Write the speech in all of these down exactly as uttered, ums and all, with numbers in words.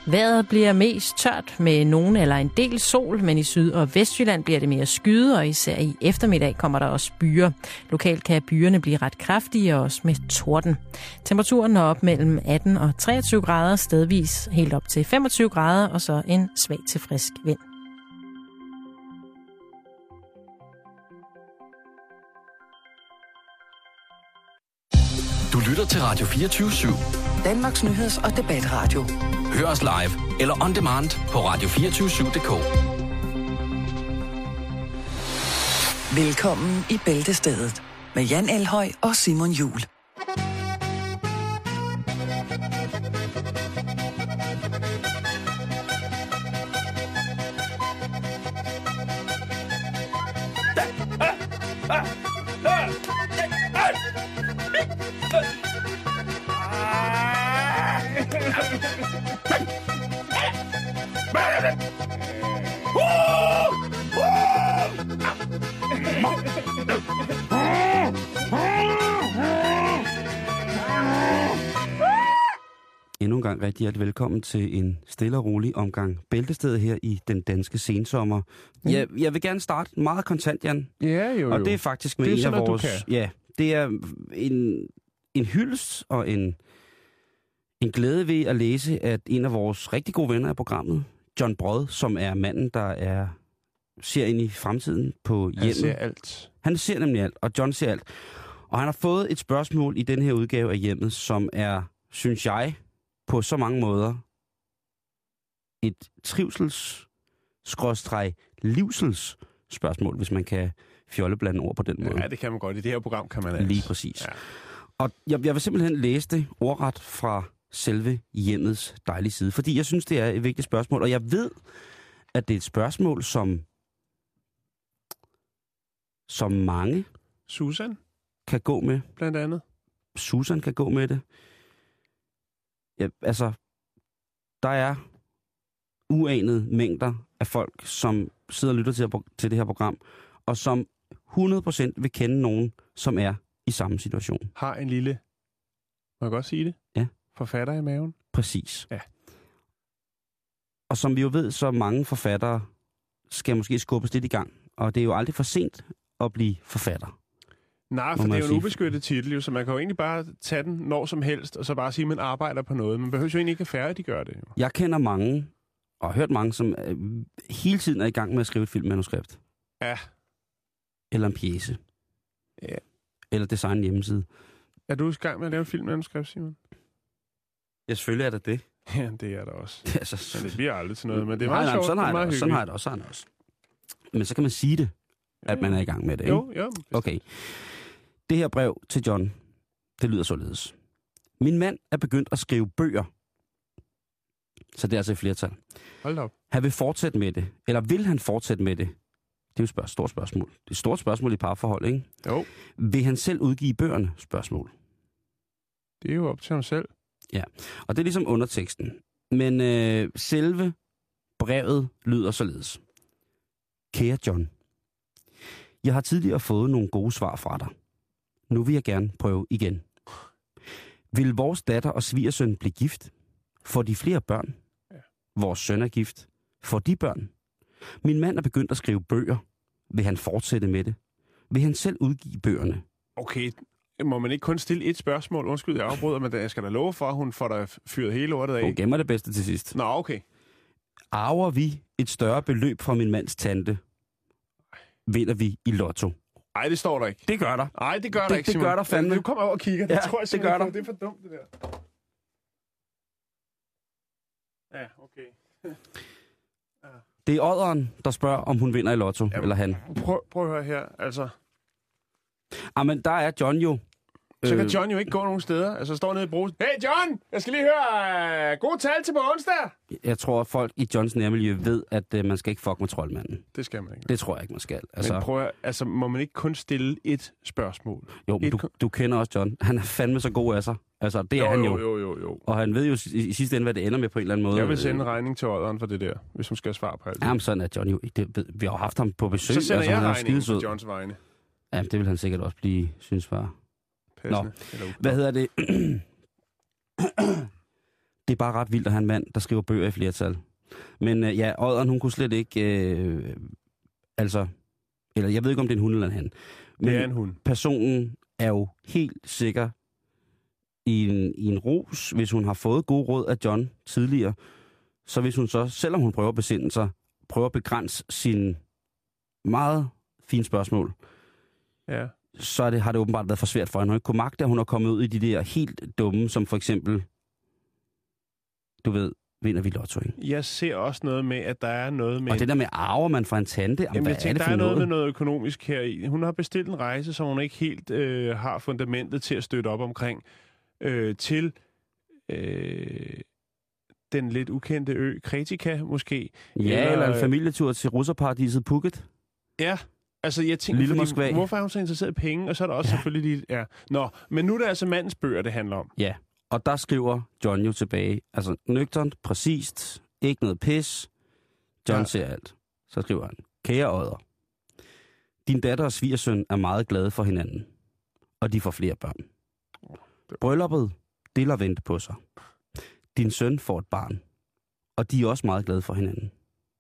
Vejret bliver mest tørt med nogen eller en del sol, men i Syd- og Vestjylland bliver det mere skyet, og især i eftermiddag kommer der også byer. Lokalt kan byerne blive ret kraftige, også med torden. Temperaturen når op mellem atten og treogtyve grader, stedvis helt op til femogtyve grader, og så en svag til frisk vind. Du lytter til Radio fireogtyve syv. Danmarks nyheds- og debatradio. Hør os live eller on demand på radio to fire syv punktum d k. Velkommen i Bæltestedet med Jan Elhøj og Simon Juhl. Endnu en gang rigtig hjertelig velkommen til en stille og rolig omgang Bæltestedet her i den danske sensommer. Mm. Jeg, jeg vil gerne starte meget kontant, Jan. Ja, jo, jo. Og det er faktisk med det er en sådan, af vores... Ja, det er en, en hyldest og en, en glæde ved at læse, at en af vores rigtig gode venner af programmet, John Brod, som er manden, der er ser ind i fremtiden på hjemmet. Han ser alt. Han ser nemlig alt, og John ser alt. Og han har fået et spørgsmål i den her udgave af hjemmet, som er, synes jeg, på så mange måder et trivsels skråstreg livsels spørgsmål, hvis man kan fjolleblande ord på den måde. Ja, det kan man godt. I det her program kan man altså. Lige præcis. Ja. Og jeg, jeg vil simpelthen læse det ordret fra selve hjemmets dejlige side, fordi jeg synes, det er et vigtigt spørgsmål, og jeg ved, at det er et spørgsmål, som som mange Susan kan gå med. blandt andet. Susan kan gå med det. Ja, altså, der er uanede mængder af folk, som sidder og lytter til, til det her program, og som hundrede procent vil kende nogen, som er i samme situation. Har en lille, må jeg godt sige det? Ja. Forfatter i maven. Præcis. Ja. Og som vi jo ved, så mange forfattere skal måske skubbes lidt i gang. Og det er jo aldrig for sent at blive forfatter. Nej, for det er jo en ubeskyttet titel, jo, så man kan jo egentlig bare tage den når som helst, og så bare sige, at man arbejder på noget. Man behøver jo egentlig ikke at færre, de gør det. Jo. Jeg kender mange, og har hørt mange, som øh, hele tiden er i gang med at skrive et filmmanuskript. Ja. Eller en pjece. Ja. Eller design en hjemmeside. Er du i gang med at lave en filmmanuskript, Simon? Ja, selvfølgelig er det det. Ja, det er der også. Det er så... Men det bliver aldrig til noget, men det er nej, meget nej, sjovt. Sådan har, det er jeg det, sådan har jeg det også. Sådan også. Men så kan man sige det, ja, at man er i gang med det, ikke? Jo, jo. Okay. Det her brev til John, det lyder således. Min mand er begyndt at skrive bøger. Så det er altså et flertal. Hold op. Han vil fortsætte med det. Eller vil han fortsætte med det? Det er jo et stort spørgsmål. Det er et stort spørgsmål i parforhold, ikke? Jo. Vil han selv udgive bøgerne? Spørgsmål. Det er jo op til ham selv. Ja, og det er ligesom underteksten. Men øh, selve brevet lyder således. Kære John, jeg har tidligere fået nogle gode svar fra dig. Nu vil jeg gerne prøve igen. Vil vores datter og svigersøn blive gift? Får de flere børn? Ja. Vores søn er gift. Får de børn? Min mand er begyndt at skrive bøger. Vil han fortsætte med det? Vil han selv udgive bøgerne? Okay, må man ikke kun stille et spørgsmål? Undskyld, jeg afbryder, men jeg skal da love for, at hun får da fyret hele lortet af. Hun gemmer det bedste til sidst. Nå, okay. Arver vi et større beløb fra min mands tante, vinder vi i lotto. Nej, det står der ikke. Det gør der. Nej, det gør det, der ikke, det Simon. gør der fandme. Du kommer over og kigger. Det ja, tror jeg det gør der. Det er for dumt, det der. Ja, okay. ja. Det er odderen, der spørger, om hun vinder i lotto, Jamen, eller han. Prøv, prøv at høre her, altså. Jamen, der er John jo. Så kan John jo ikke gå nogen steder. Altså, står nede i brusen. Hey John, jeg skal lige høre uh, gode tal til på onsdag. Jeg tror, at folk i Johns nærmiljø ved, at uh, man skal ikke fuck med troldmanden. Det skal man ikke. Det tror jeg ikke, man skal. Altså, men prøv at, altså, må man ikke kun stille et spørgsmål? Jo, men et du, du kender også John. Han er fandme så god af sig. Altså, det er jo, han jo. Jo, jo, jo. Og han ved jo i, i sidste ende, hvad det ender med på en eller anden måde. Jeg vil sende en regning til odderen for det der, hvis hun skal svare på alt det. Jamen, sådan er John jo. Det, vi har jo haft ham på besøg. Så sender altså, jeg han regningen til Johns vegne. Ja, det vil han sikkert også blive, synes var... Nå, hvad hedder det? det er bare ret vildt at have en mand, der skriver bøger i flertal. Men øh, ja, Odderen, hun kunne slet ikke... Øh, altså... Eller jeg ved ikke, om det er en hund eller en han. Men det er en hund. Personen er jo helt sikker i en, i en ros, hvis hun har fået gode råd af John tidligere. Så hvis hun så, selvom hun prøver at besinde sig, prøver at begrænse sine meget fine spørgsmål, ja. så er det, har det åbenbart været for svært for hende. Hun ikke kunne magte, at hun er kommet ud i de der helt dumme, som for eksempel, du ved, vinder vi lotto, ikke? Jeg ser også noget med, at der er noget med... Og det der med arver man fra en tante, jamen, Jamen, hvad jeg tænker, er det for der er noget, noget? med noget økonomisk her i. Hun har bestilt en rejse, som hun ikke helt øh, har fundamentet til at støtte op omkring, øh, til øh, den lidt ukendte ø, Kretika måske. Ja, eller, eller en familietur til russerparadiset Phuket. Ja, altså jeg tænker, Lille fordi, Moskva. hvorfor er hun så interesseret i penge? Og så er der også ja. selvfølgelig... Ja. Nå, men nu er det altså mandens bøger, det handler om. Ja, og der skriver John jo tilbage, altså nøgternt, præcist, ikke noget pis. John ja. ser alt. Så skriver han, kære Odder, din datter og svigersøn er meget glade for hinanden, og de får flere børn. Brylluppet, det lader vente på sig. Din søn får et barn, og de er også meget glade for hinanden.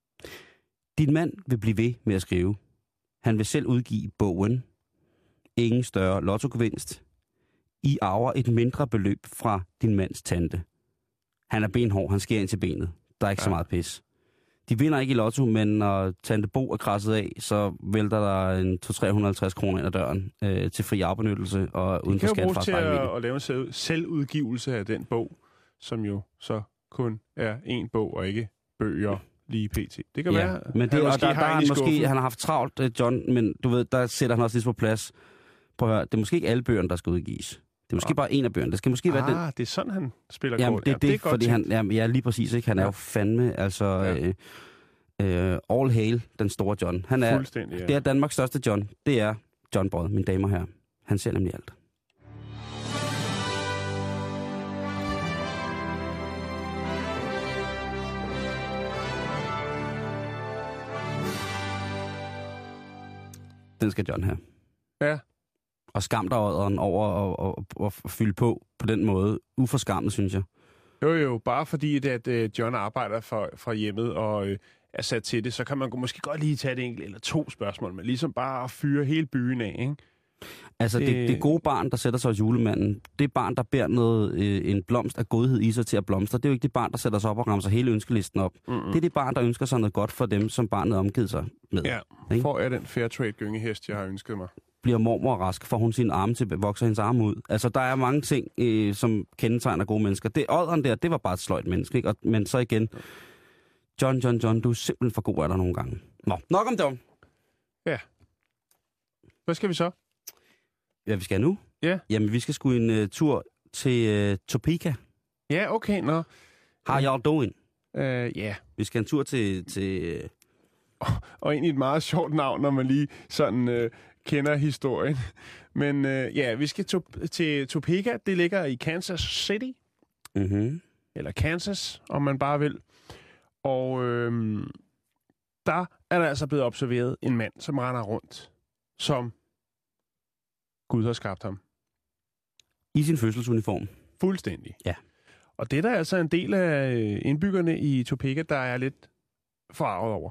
Din mand vil blive ved med at skrive. Han vil selv udgive bogen. Ingen større lottogevinst. I arver et mindre beløb fra din mands tante. Han er benhård, han skærer ind til benet. Der er ikke ja. så meget pis. De vinder ikke i lotto, men når tante Bo er krasset af, så vælter der en to til tre hundrede og halvtreds kroner ind ad døren øh, til fri afbenyttelse og uden for skat fra til at, at lave en selv, selvudgivelse af den bog, som jo så kun er en bog og ikke bøger lige pt. Det kan ja, være, men det, og der, der er måske, han har haft travlt, John, men du ved, der sætter han også lidt på plads. Prøv at høre, det er måske ikke alle bøgerne, der skal udgives. Det er måske ja. bare en af bøgerne. Det skal måske ah, være den. Ah, det er sådan, han spiller jamen, kort. det, ja, det, det er godt fordi tænkt. han, jamen, ja, lige præcis, ikke? Han ja. er jo fandme, altså, ja. øh, øh, all hail, den store John. Han er, fuldstændig, ja. Det er Danmarks største John. Det er John Brød, mine damer og herrer. Han ser nemlig alt. Den skal John have. Ja. Og skam dig Odderen over at, at, at, at fylde på på den måde. Uforskammet, synes jeg. Jo, jo. Bare fordi, at uh, John arbejder for, fra hjemmet og uh, er sat til det, så kan man måske godt lige tage et enkelt eller to spørgsmål, men ligesom bare at fyre hele byen af, ikke? Altså, det, det, det gode barn, der sætter sig hos julemanden, det barn, der bærer noget, øh, en blomst af godhed i sig til at blomstre, det er jo ikke det barn, der sætter sig op og ramser hele ønskelisten op. Mm-hmm. Det er det barn, der ønsker sig noget godt for dem, som barnet omgivet sig med. Ja, ikke? Får jeg den Fairtrade-gyngehest, jeg har ønsket mig. Bliver mormor rask, får hun sine arme til, vokser hendes arme ud. Altså, der er mange ting, øh, som kendetegner gode mennesker. Det Odderen der, det var bare et sløjt menneske, ikke? Og, men så igen, John, John, John, du er simpelthen for god af dig nogle gange. Nå, nok om det. Ja. Hvad skal vi så? Ja, vi skal nu? Ja. Jamen, vi skal sgu en uh, tur til uh, Topeka. Ja, okay, nå. How y'all doing? Øh, ja. Uh, yeah. Vi skal en tur til... til uh... og, og egentlig et meget sjovt navn, når man lige sådan uh, kender historien. Men uh, ja, vi skal to- til Topeka. Det ligger i Kansas City. Mm-hmm. Eller Kansas, om man bare vil. Og øh, der er der altså blevet observeret en mand, som render rundt, som Gud har skabt ham. I sin fødselsuniform. Fuldstændig. Ja. Og det er der altså en del af indbyggerne i Topeka, der er lidt forarvet over.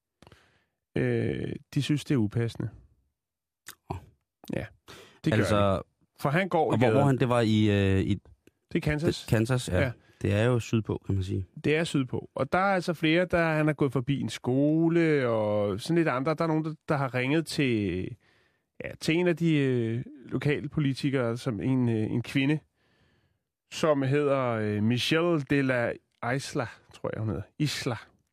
Øh, de synes, det er upassende. Oh. Ja, det gør altså, det. For han går og hvor, hvor han, det var i... Øh, i det er Kansas. Det, Kansas, ja. ja. Det er jo sydpå, kan man sige. Det er sydpå. Og der er altså flere, der han har gået forbi en skole, og sådan lidt andre. Der er nogen, der, der har ringet til... Ja, til en af de øh, lokale politikere, som en, øh, en kvinde, som hedder øh, Michelle de la Isla, tror jeg, hun hedder. Isla.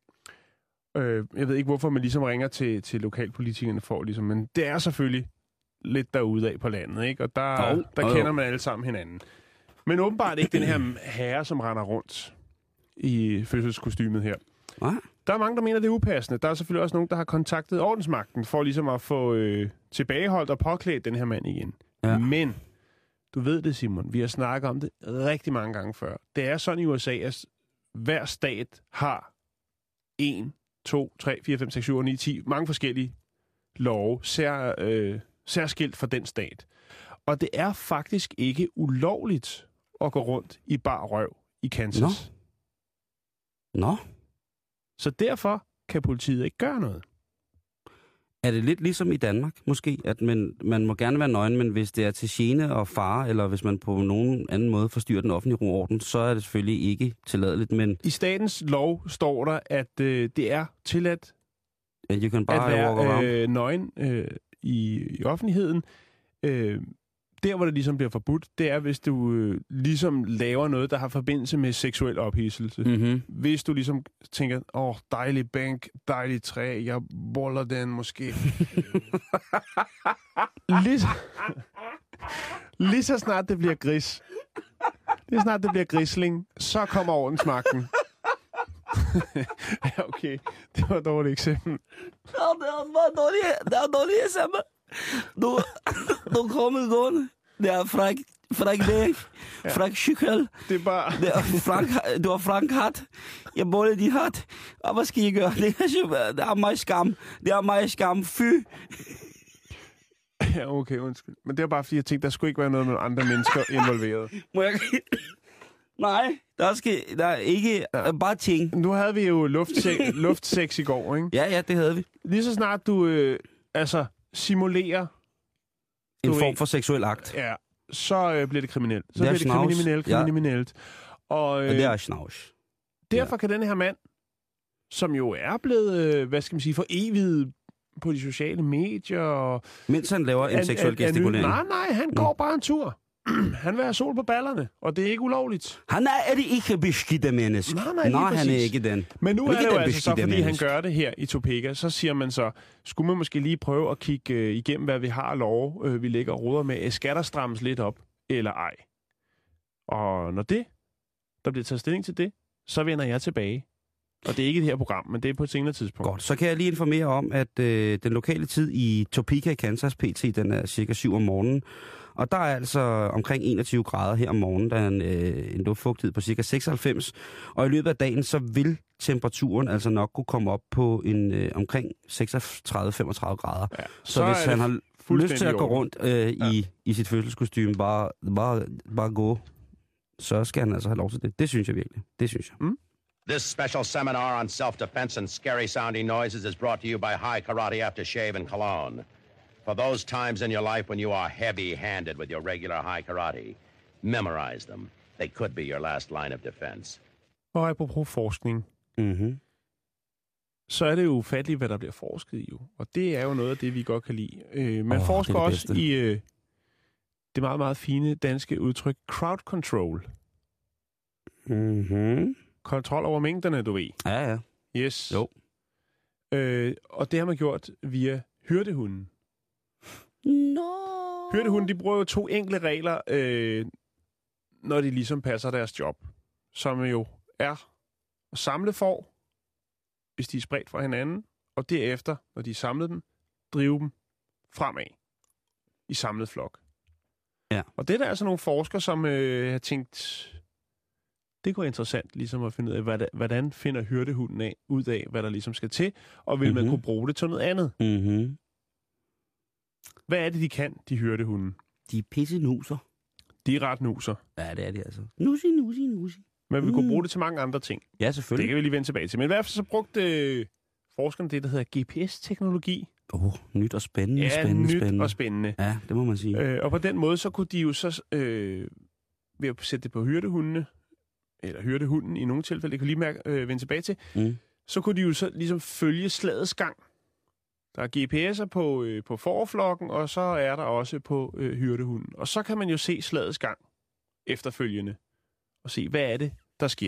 Øh, jeg ved ikke, hvorfor man ligesom ringer til, til lokalpolitikerne for, ligesom, men det er selvfølgelig lidt derude af på landet, ikke? Og der, oh, der oh, kender man alle sammen hinanden. Men åbenbart ikke den her herre, som render rundt i fødselskostymet her. Hvad? Der er mange, der mener, det er upassende. Der er selvfølgelig også nogen, der har kontaktet ordensmagten for ligesom at få øh, tilbageholdt og påklædt den her mand igen. Ja. Men, du ved det, Simon, vi har snakket om det rigtig mange gange før. Det er sådan i U S A, at hver stat har en, to, tre, fire, fem, seks, syv, ni, ti, mange forskellige love, sær, øh, særskilt for den stat. Og det er faktisk ikke ulovligt at gå rundt i bar røv i Kansas. Nå. Nå. Så derfor kan politiet ikke gøre noget. Er det lidt ligesom i Danmark, måske? At man, man må gerne være nøgen, men hvis det er til gene og fare, eller hvis man på nogen anden måde forstyrrer den offentlige ro og orden, så er det selvfølgelig ikke tilladeligt, men... I statens lov står der, at øh, det er tilladt you can at være øh, nøgen øh, i, i offentligheden. Øh, der, hvor det ligesom bliver forbudt, det er, hvis du øh, ligesom laver noget, der har forbindelse med seksuel ophidselse. Mm-hmm. Hvis du ligesom tænker, åh, oh, dejlig bænk, dejlig træ, jeg boller den måske. lige, så, lige så snart det bliver gris, lige så snart det bliver grisling, så kommer ordensmagten. Ja, okay. Det var et dårligt eksempel. Ja, det var et dårligt, det var et dårligt eksempel. Du, du kommer gående. Det er fræk, fræk dæk, fræk cykel. Det er bare... Det er frank, du har frank hat. Jeg boller din hat. Og hvad skal I gøre? Det er, det er mig skam. Det er mig skam. Fy. Ja, okay, undskyld. Men det er bare fordi, jeg tænkte, der skulle ikke være noget med andre mennesker involveret. Må jeg... Nej, der skal der er ikke ja. Bare ting. Nu havde vi jo luftse- luftsex i går, ikke? Ja, ja, det havde vi. Lige så snart du øh, altså simulerer en du form ved, for seksuel akt. Ja, så øh, bliver det kriminelt. Så det bliver det kriminelt, kriminelt. Ja. Og, øh, og det er snavs. Derfor ja. Kan den her mand, som jo er blevet, øh, hvad skal man sige, for evigt på de sociale medier. Og, mens han laver en an, seksuel an, gestikulering. Nej, nej, han går mm. bare en tur. Han vil have sol på ballerne, og det er ikke ulovligt. Han er, er det ikke beskidte menneske. Nej, nej, nej han er ikke den. Men nu er, er det jo altså så, fordi menneske. Han gør det her i Topeka, så siger man så, skulle man måske lige prøve at kigge øh, igennem, hvad vi har af lov, øh, vi lægger og ruder med. Skal der strammes lidt op, eller ej? Og når det, der bliver taget stilling til det, så vender jeg tilbage. Og det er ikke det her program, men det er på et senere tidspunkt. Godt, så kan jeg lige informere om, at øh, den lokale tid i Topeka i Kansas, P T, den er cirka syv om morgenen. Og der er altså omkring enogtyve grader her om morgenen. Der er en, øh, en luftfugtighed på cirka seksoghalvfems. Og i løbet af dagen, så vil temperaturen altså nok kunne komme op på en øh, omkring seksogtredive til femogtredive grader. Ja, så, så hvis han har lyst til at gå rundt øh, ja. i, i sit fødselskostyme, bare, bare, bare gå, så skal han altså have lov til det. Det synes jeg virkelig. Det synes jeg. Mm? This special seminar on self-defense and scary-sounding noises is brought to you by High Karate Aftershave and Cologne. For those times in your life when you are heavy-handed with your regular high karate, memorize them. They could be your last line of defense. Og apropos forskning, mm-hmm. så er det jo ufatteligt, hvad der bliver forsket i. Jo. Og det er jo noget af det, vi godt kan lide. Øh, man oh, forsker det det også i øh, det meget, meget fine danske udtryk crowd control. Mhm. Kontrol over mængderne, du ved. Ja, ja. Yes. Jo. Øh, og det har man gjort via hyrdehunden. No. Hyrdehunden, de bruger jo to enkle regler, øh, når de ligesom passer deres job. Som jo er at samle får, hvis de er spredt fra hinanden, og derefter, når de er samlet dem, drive dem fremad i samlet flok. Ja. Og det er der altså nogle forskere, som øh, har tænkt... Det kunne være interessant ligesom at finde ud af, hvordan finder hyrdehunden af, ud af, hvad der ligesom skal til, og vil mm-hmm. man kunne bruge det til noget andet. Mm-hmm. Hvad er det, de kan, de hyrdehunde? De er pisse nuser. De er ret nuser. Ja, det er de altså. Nusi, nusi, nusi. Men vi mm. kunne bruge det til mange andre ting. Ja, selvfølgelig. Det kan vi lige vende tilbage til. Men i hvert fald så brugte øh, forskerne det, der hedder G P S-teknologi. Åh, oh, nyt og spændende, ja, spændende, nyt spændende. og spændende. Ja, det må man sige. Øh, og på den måde, så kunne de jo så, øh, ved at sætte det på hyrdehundene, eller hyrdehunden i nogle tilfælde, det kan lige mærke, øh, vende tilbage til, mm. så kunne de jo så ligesom følge slagets gang. Der er G P S'er på, øh, på forflokken, og så er der også på øh, hyrdehunden. Og så kan man jo se slagets gang efterfølgende, og se, hvad er det, der sker.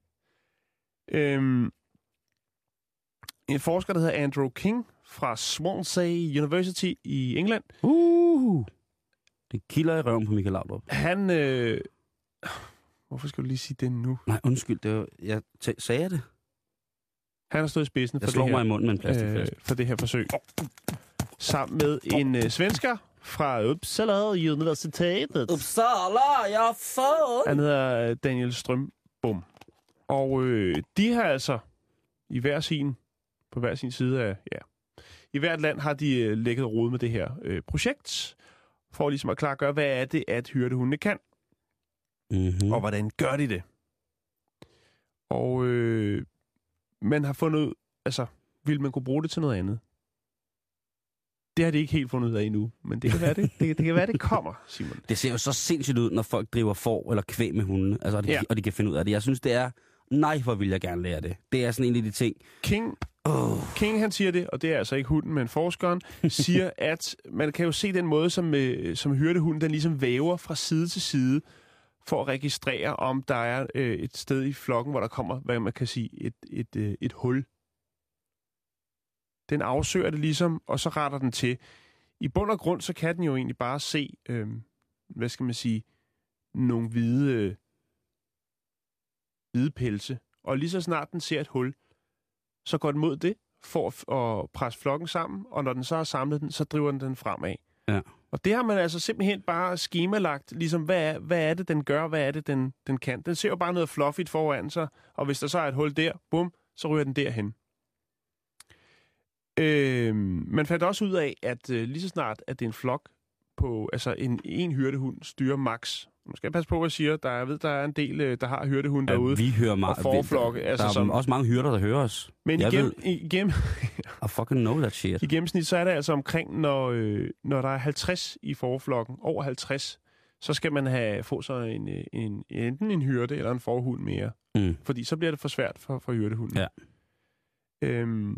Øhm, en forsker, der hedder Andrew King fra Swansea University i England. Uh, det kilder i røven på Michael Laudrup. Han... Øh, hvorfor skal du lige sige det nu? Nej, undskyld, det var, jeg t- sagde jeg det. Han har stået i spidsen for det, her, mig i munden med en plastikflaske. øh, for det her forsøg. Sammen med en øh, svensker fra Uppsala Universitetet. Uppsala, jeg har fået! Han hedder Daniel Strömbom. Og øh, de har altså i hver sin, på hver sin side af, ja, i hvert land har de øh, lægget rod med det her øh, projekt, for ligesom at klargøre, hvad er det, at hyrdehundene kan. Mm-hmm. Og hvordan gør de det? Og øh, man har fundet ud, altså, vil man kunne bruge det til noget andet? Det har de ikke helt fundet ud af endnu, men det kan være, det, det, det, kan være, det kommer, Simon. Det ser jo så sindssygt ud, når folk driver får eller kvæg med hunde, altså, og, de, Ja. og de kan finde ud af det. Jeg synes, det er, nej, hvor vil jeg gerne lære det. Det er sådan en af de ting. King, Oh. King, han siger det, og det er altså ikke hunden, men forskeren, siger, at man kan jo se den måde, som, øh, som hyrdehunden, den ligesom væver fra side til side, for at registrere, om der er øh, et sted i flokken, hvor der kommer, hvad man kan sige, et, et, øh, et hul. Den afsøger det ligesom, og så retter den til. I bund og grund, så kan den jo egentlig bare se, øh, hvad skal man sige, nogle hvide, øh, hvide pelse. Og lige så snart den ser et hul, så går den mod det, for at presse flokken sammen, og når den så har samlet den, så driver den den fremad. Ja. Og det har man altså simpelthen bare skemalagt, ligesom hvad er, hvad er det, den gør, hvad er det, den, den kan. Den ser jo bare noget fluffigt foran sig, og hvis der så er et hul der, bum, så ryger den derhen. Øh, man fandt også ud af, at øh, lige så snart, at det er en flok på, altså en, en hyrdehund styrer max. Man skal passe på, hvad jeg siger. Der, jeg ved, der er en del, øh, der har hyrdehund derude. Ja, vi hører meget. Og forflokke. Der, Altså, der er som, også mange hyrder, der hører os. men jeg igennem, ved, igennem, I fucking know that shit. i gennemsnit, så er det altså omkring, når, øh, når der er halvtreds i forflokken, over halvtreds, så skal man have få sig en, en, enten en hyrde eller en forhund mere. Mm. Fordi så bliver det for svært for, for hyrdehunden. Ja. Øhm,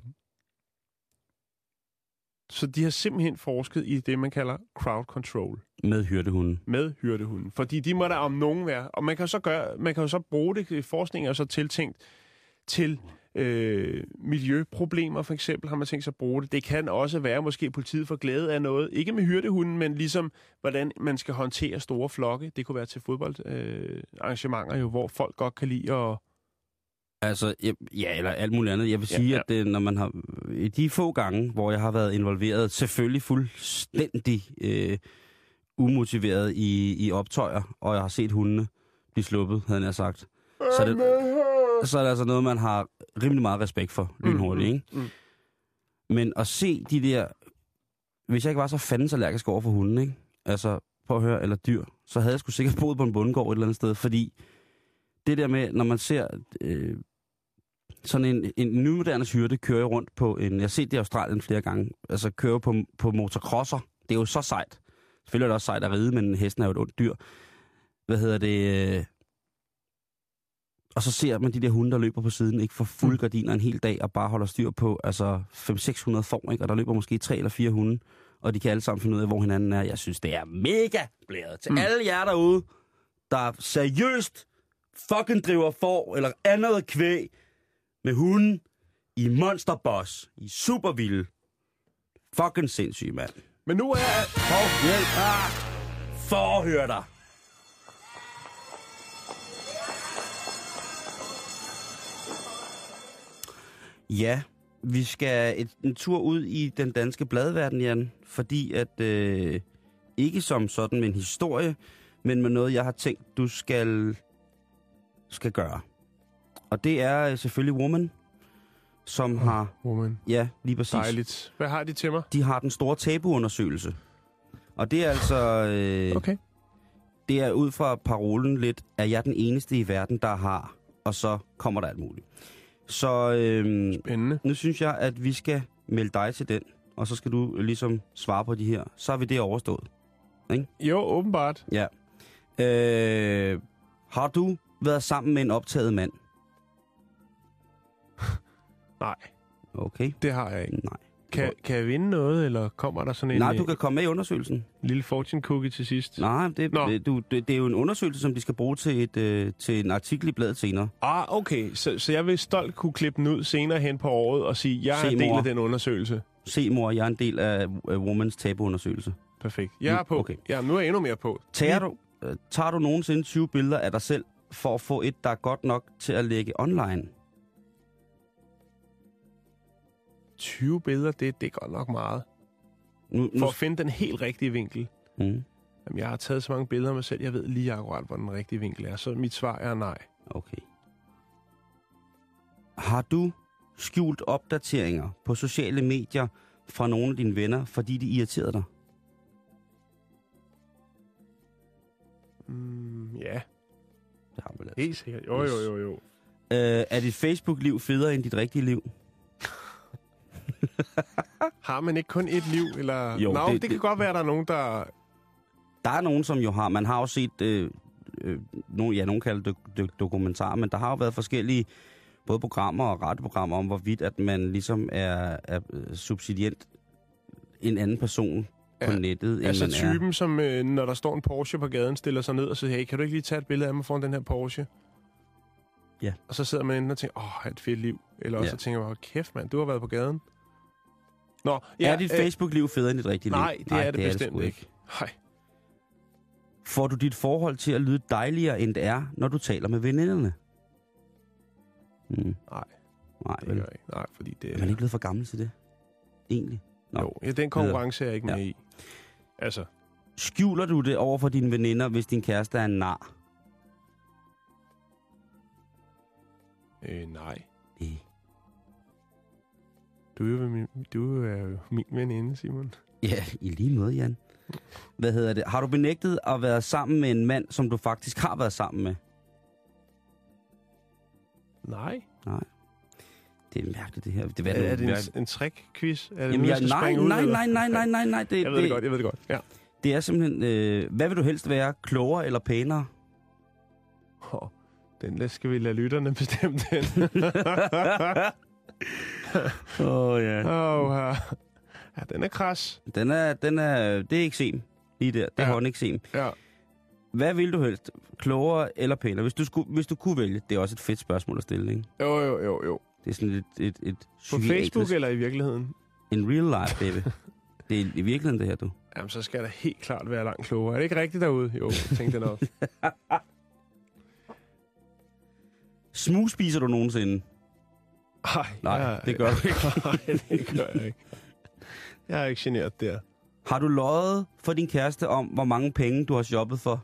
så de har simpelthen forsket i det, man kalder crowd control Med hyrdehunden. med hyrdehunden. Fordi de må der om nogen være. Og man kan jo så, gøre, man kan jo så bruge det, forskning er så tiltænkt til øh, miljøproblemer, for eksempel har man tænkt sig at bruge det. Det kan også være, måske politiet får glæde af noget. Ikke med hyrdehunden, men ligesom, hvordan man skal håndtere store flokke. Det kunne være til fodboldarrangementer, øh, jo, hvor folk godt kan lide at... Altså, ja, eller alt muligt andet. Jeg vil sige, ja. at det, når man har... I de få gange, hvor jeg har været involveret, selvfølgelig fuldstændig øh, umotiveret i, i optøjer, og jeg har set hundene blive sluppet, havde jeg sagt. Så er, det, så er det altså noget, man har rimelig meget respekt for, lynhurtigt, ikke? Mm, mm. Men at se de der... Hvis jeg ikke var så fandens allergisk over for hunden, ikke? Altså, på at høre, eller dyr, så havde jeg sgu sikkert boet på en bondegård et eller andet sted, fordi det der med, når man ser øh, sådan en, en nymoderne hyrde køre rundt på en... Jeg har set det i Australien flere gange, altså køre på, på motocrosser. Det er jo så sejt. Selvfølgelig er det også sejt at ride, men hesten er jo et ondt dyr. Hvad hedder det... Øh, Og så ser man de der hunde, der løber på siden, ikke for fuld gardiner en hel dag, og bare holder styr på altså fem til seks hundrede får, ikke? Og der løber måske tre eller fire hunde, og de kan alle sammen finde ud af, hvor hinanden er. Jeg synes, det er mega blæret til mm. alle jer derude, der seriøst fucking driver får, eller andet kvæg med hunden i Monsterboss, i supervilde. Fucking sindssyg, mand. Men nu er... Hov, hjælp! Ah! Forhør dig! Ja, vi skal et, en tur ud i den danske bladverden, Jan, fordi at, øh, ikke som sådan med en historie, men med noget, jeg har tænkt, du skal, skal gøre. Og det er selvfølgelig Woman, som oh, har... Woman. Ja, lige præcis. Dejligt. Hvad har de til mig? De har den store tabuundersøgelse. Og det er altså... Øh, Okay. Det er ud fra parolen lidt, at jeg er den eneste i verden, der har, og så kommer der alt muligt. Så øhm, Spændende. nu synes jeg, at vi skal melde dig til den, og så skal du ligesom svare på de her. Så har vi det overstået. Ikke? Jo, åbenbart. Ja. Øh, har du været sammen med en optaget mand? Nej, Okay. det har jeg ikke. Nej. Kan, kan jeg vinde noget, eller kommer der sådan en Nej, du øh, kan komme med i undersøgelsen. lille fortune cookie til sidst? Nej, det, Nå. det, du, det, det er jo en undersøgelse, som de skal bruge til, et, øh, til en artikel i bladet senere. Ah, okay. Så, så jeg vil stolt kunne klippe den ud senere hen på året og sige, jeg er Se, en del mor. af den undersøgelse. Se, mor, jeg er en del af uh, Womans tabuundersøgelse. Perfekt. Jeg er på. Okay. Ja, nu er jeg endnu mere på. Tager du, øh, tager du nogensinde tyve billeder af dig selv, for at få et, der er godt nok til at lægge online? tyve billeder, det, det er godt nok meget. Nu, nu, For at finde den helt rigtige vinkel. mm, Jamen, jeg har taget så mange billeder af mig selv, jeg ved lige akkurat, hvor den rigtige vinkel er. Så mit svar er nej. okay. Har du skjult opdateringer på sociale medier fra nogle af dine venner, fordi de irriterede dig? Mm, ja, Det har man altså. helt sikkert. Jo, jo, jo, jo. Øh, er dit Facebook-liv federe end dit rigtige liv? Har man ikke kun et liv? Eller... Jo, Nå, det- det, det kan det- godt være, at der er nogen, der... Der er nogen, som jo har... Man har jo set... Øh, øh, nogen, ja, nogen kalder det do- dokumentarer, men der har jo været forskellige både programmer og radioprogrammer om, hvorvidt at man ligesom er, er subsidient en anden person på Ja, nettet, end Altså man er. typen, som øh, når der står en Porsche på gaden, stiller sig ned og siger, hey, kan du ikke lige tage et billede af mig foran den her Porsche? Ja. Og så sidder man enten og tænker, åh, oh, et fedt liv. Eller også Ja. så tænker man, kæft mand, du har været på gaden. Nå, Ja, er dit øh, Facebook-liv federe end dit rigtige Nej, liv? det er det bestemt sgu ikke. Nej. Får du dit forhold til at lyde dejligere, end det er, når du taler med veninderne? Hmm. Nej, Nej, det vel? gør jeg ikke. Nej, fordi det Er man ikke blevet for gammel til det? Egentlig? Nå. Jo, ja, den konkurrence er jeg ikke Ja. med i. Altså, Skjuler du det over for dine veninder, hvis din kæreste er en nar? øh, nej. Øh. Du er jo min, du er jo min veninde, Simon. Ja, i lige måde, Jan. Hvad hedder det? Har du benægtet at være sammen med en mand, som du faktisk har været sammen med? Nej. Nej. Det er mærkeligt, det her. Det Er, er det en, mærkeligt. en trick-quiz? Er det Jamen, nu, jeg, skal nej, springe ud, nej, eller? nej, nej, nej, nej, nej. Det, Jeg ved det, det godt, jeg ved det godt. Ja. Det er simpelthen... Øh, hvad vil du helst være? Klogere eller pænere? Oh, den der skal vi lade lytterne bestemme den. Åh, oh, ja. oh, ja. ja, den er kras. Den er, den er... Det er eksem. Lige der. Det er Ja. håndeksem. Ja. Hvad vil du helst? Klogere eller pænere? Hvis du, skulle, hvis du kunne vælge. Det er også et fedt spørgsmål at stille, ikke? Jo, jo, jo, jo. Det er sådan et... et, et På psykiatrisk- Facebook eller i virkeligheden? In real life, baby. Det er i virkeligheden det her, du. Jamen, så skal der helt klart være langt klogere. Er det ikke rigtigt derude? Jo, jeg tænkte det nok. Smugspiser du nogensinde? Ej, Nej, jeg, det gør du ikke. Nej, det gør jeg ikke. Jeg er ikke generet der. Har du løjet for din kæreste om, hvor mange penge du har shoppet for?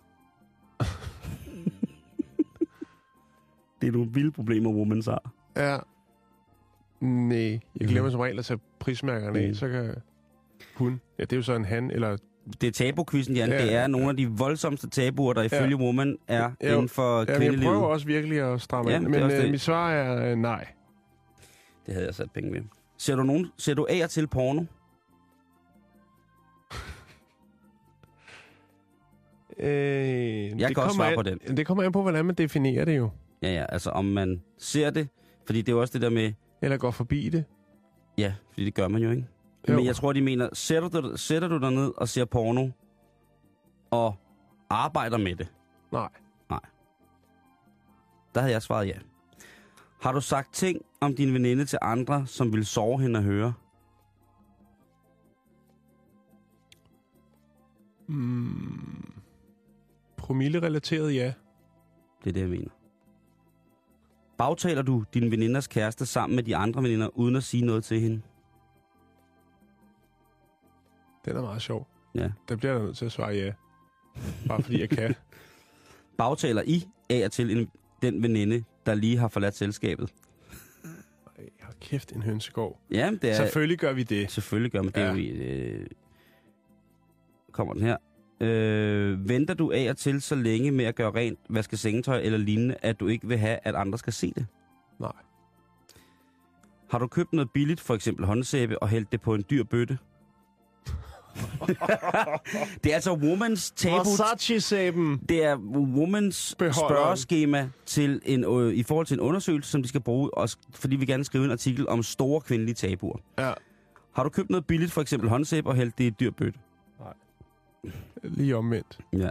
Det er nogle vilde problemer, women har. Ja. Nej, jeg glemmer som regel at tage prismærkerne af, Mm. så kan hun... Ja, det er jo så en han, eller... Det er tabu-quizzen, Jan. Ja, Det er ja. nogle af de voldsomste tabuer, der ifølge woman er Ja, jo. inden for Ja, men jeg kvindelivet. prøver også virkelig at stramme Ja, ind, det er men også øh, det. mit svar er øh, nej. Det havde jeg sat penge ved. Ser du, nogen, ser du af og til porno? Øh, jeg kan også svare på den. Det kommer an på, hvordan man definerer det jo. Ja, ja. Altså, om man ser det. Fordi det er jo også det der med... Eller går forbi det. Ja, fordi det gør man jo ikke. Jo. Men jeg tror, de mener, sætter du, sætter du dig ned og ser porno, og arbejder med det? Nej. Der havde jeg svaret ja. Har du sagt ting om din veninde til andre, som vil sove hende at høre? Mm. Promille-relateret, ja. Det er det, jeg mener. Bagtaler du din veninders kæreste sammen med de andre veninder, uden at sige noget til hende? Den er meget sjov. Ja. Der bliver jeg nødt til at svare ja. Bare fordi jeg kan. Bagtaler I af og til en, den veninde, der lige har forladt selskabet? Ej, hold kæft, en hønsegård. Ja, det er... Selvfølgelig gør vi det. Selvfølgelig gør man det. Ja. Ja. Øh, kommer den her. Øh, venter du af og til så længe med at gøre rent, vaske sengetøj eller lignende, at du ikke vil have, at andre skal se det? Nej. Har du købt noget billigt, for eksempel håndsæbe, og hældt det på en dyr bøtte? Det er altså womans tabu. Versace-sæben. Det er womans Beholderen. spørgeskema til en, øh, i forhold til en undersøgelse, som de skal bruge, og, fordi vi gerne skrive en artikel om store kvindelige tabuer. Ja. Har du købt noget billigt, for eksempel håndsæbe, og hældt det i et dyr bøtte? Lige omvendt. Ja.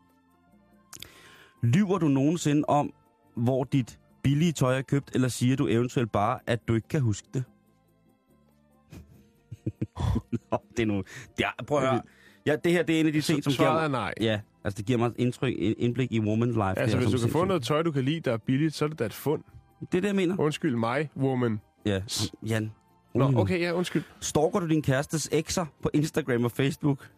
Lyver du nogensinde om, hvor dit billige tøj er købt, eller siger du eventuelt bare, at du ikke kan huske det? Nå, det er nu... Ja, prøv at høre. Ja, det her det er en af de ting, som giver Svaret er mig... nej. Ja, altså det giver mig et indtryk, en indblik i woman's life. Altså, det her, hvis som du kan få sindssygt. noget tøj, du kan lide, der er billigt, så er det da et fund. Det er det, jeg mener. Undskyld mig, woman. Ja, Jan. Nå, rolig nu. okay, ja, undskyld. Stalker du din kærestes ekser på Instagram og Facebook?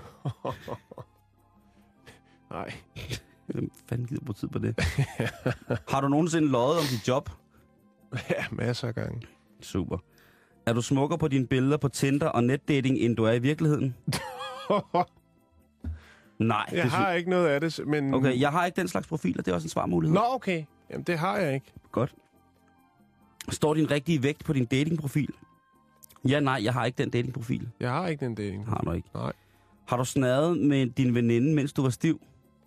Nej. Hvem fanden gider bruge tid på det? Har du nogensinde løjet om dit job? Ja, masser af gange. Super. Er du smukkere på dine billeder på Tinder og netdating, end du er i virkeligheden? Nej. Jeg det har sy- ikke noget af det, men... Okay, jeg har ikke den slags profiler. Det er også en svarmulighed. Nå, okay. Jamen, det har jeg ikke. Godt. Står din rigtige vægt på din datingprofil? Ja, nej, jeg har ikke den datingprofil. Jeg har ikke den dating. Har du ikke? Nej. Har du snadet med din veninde, mens du var stiv?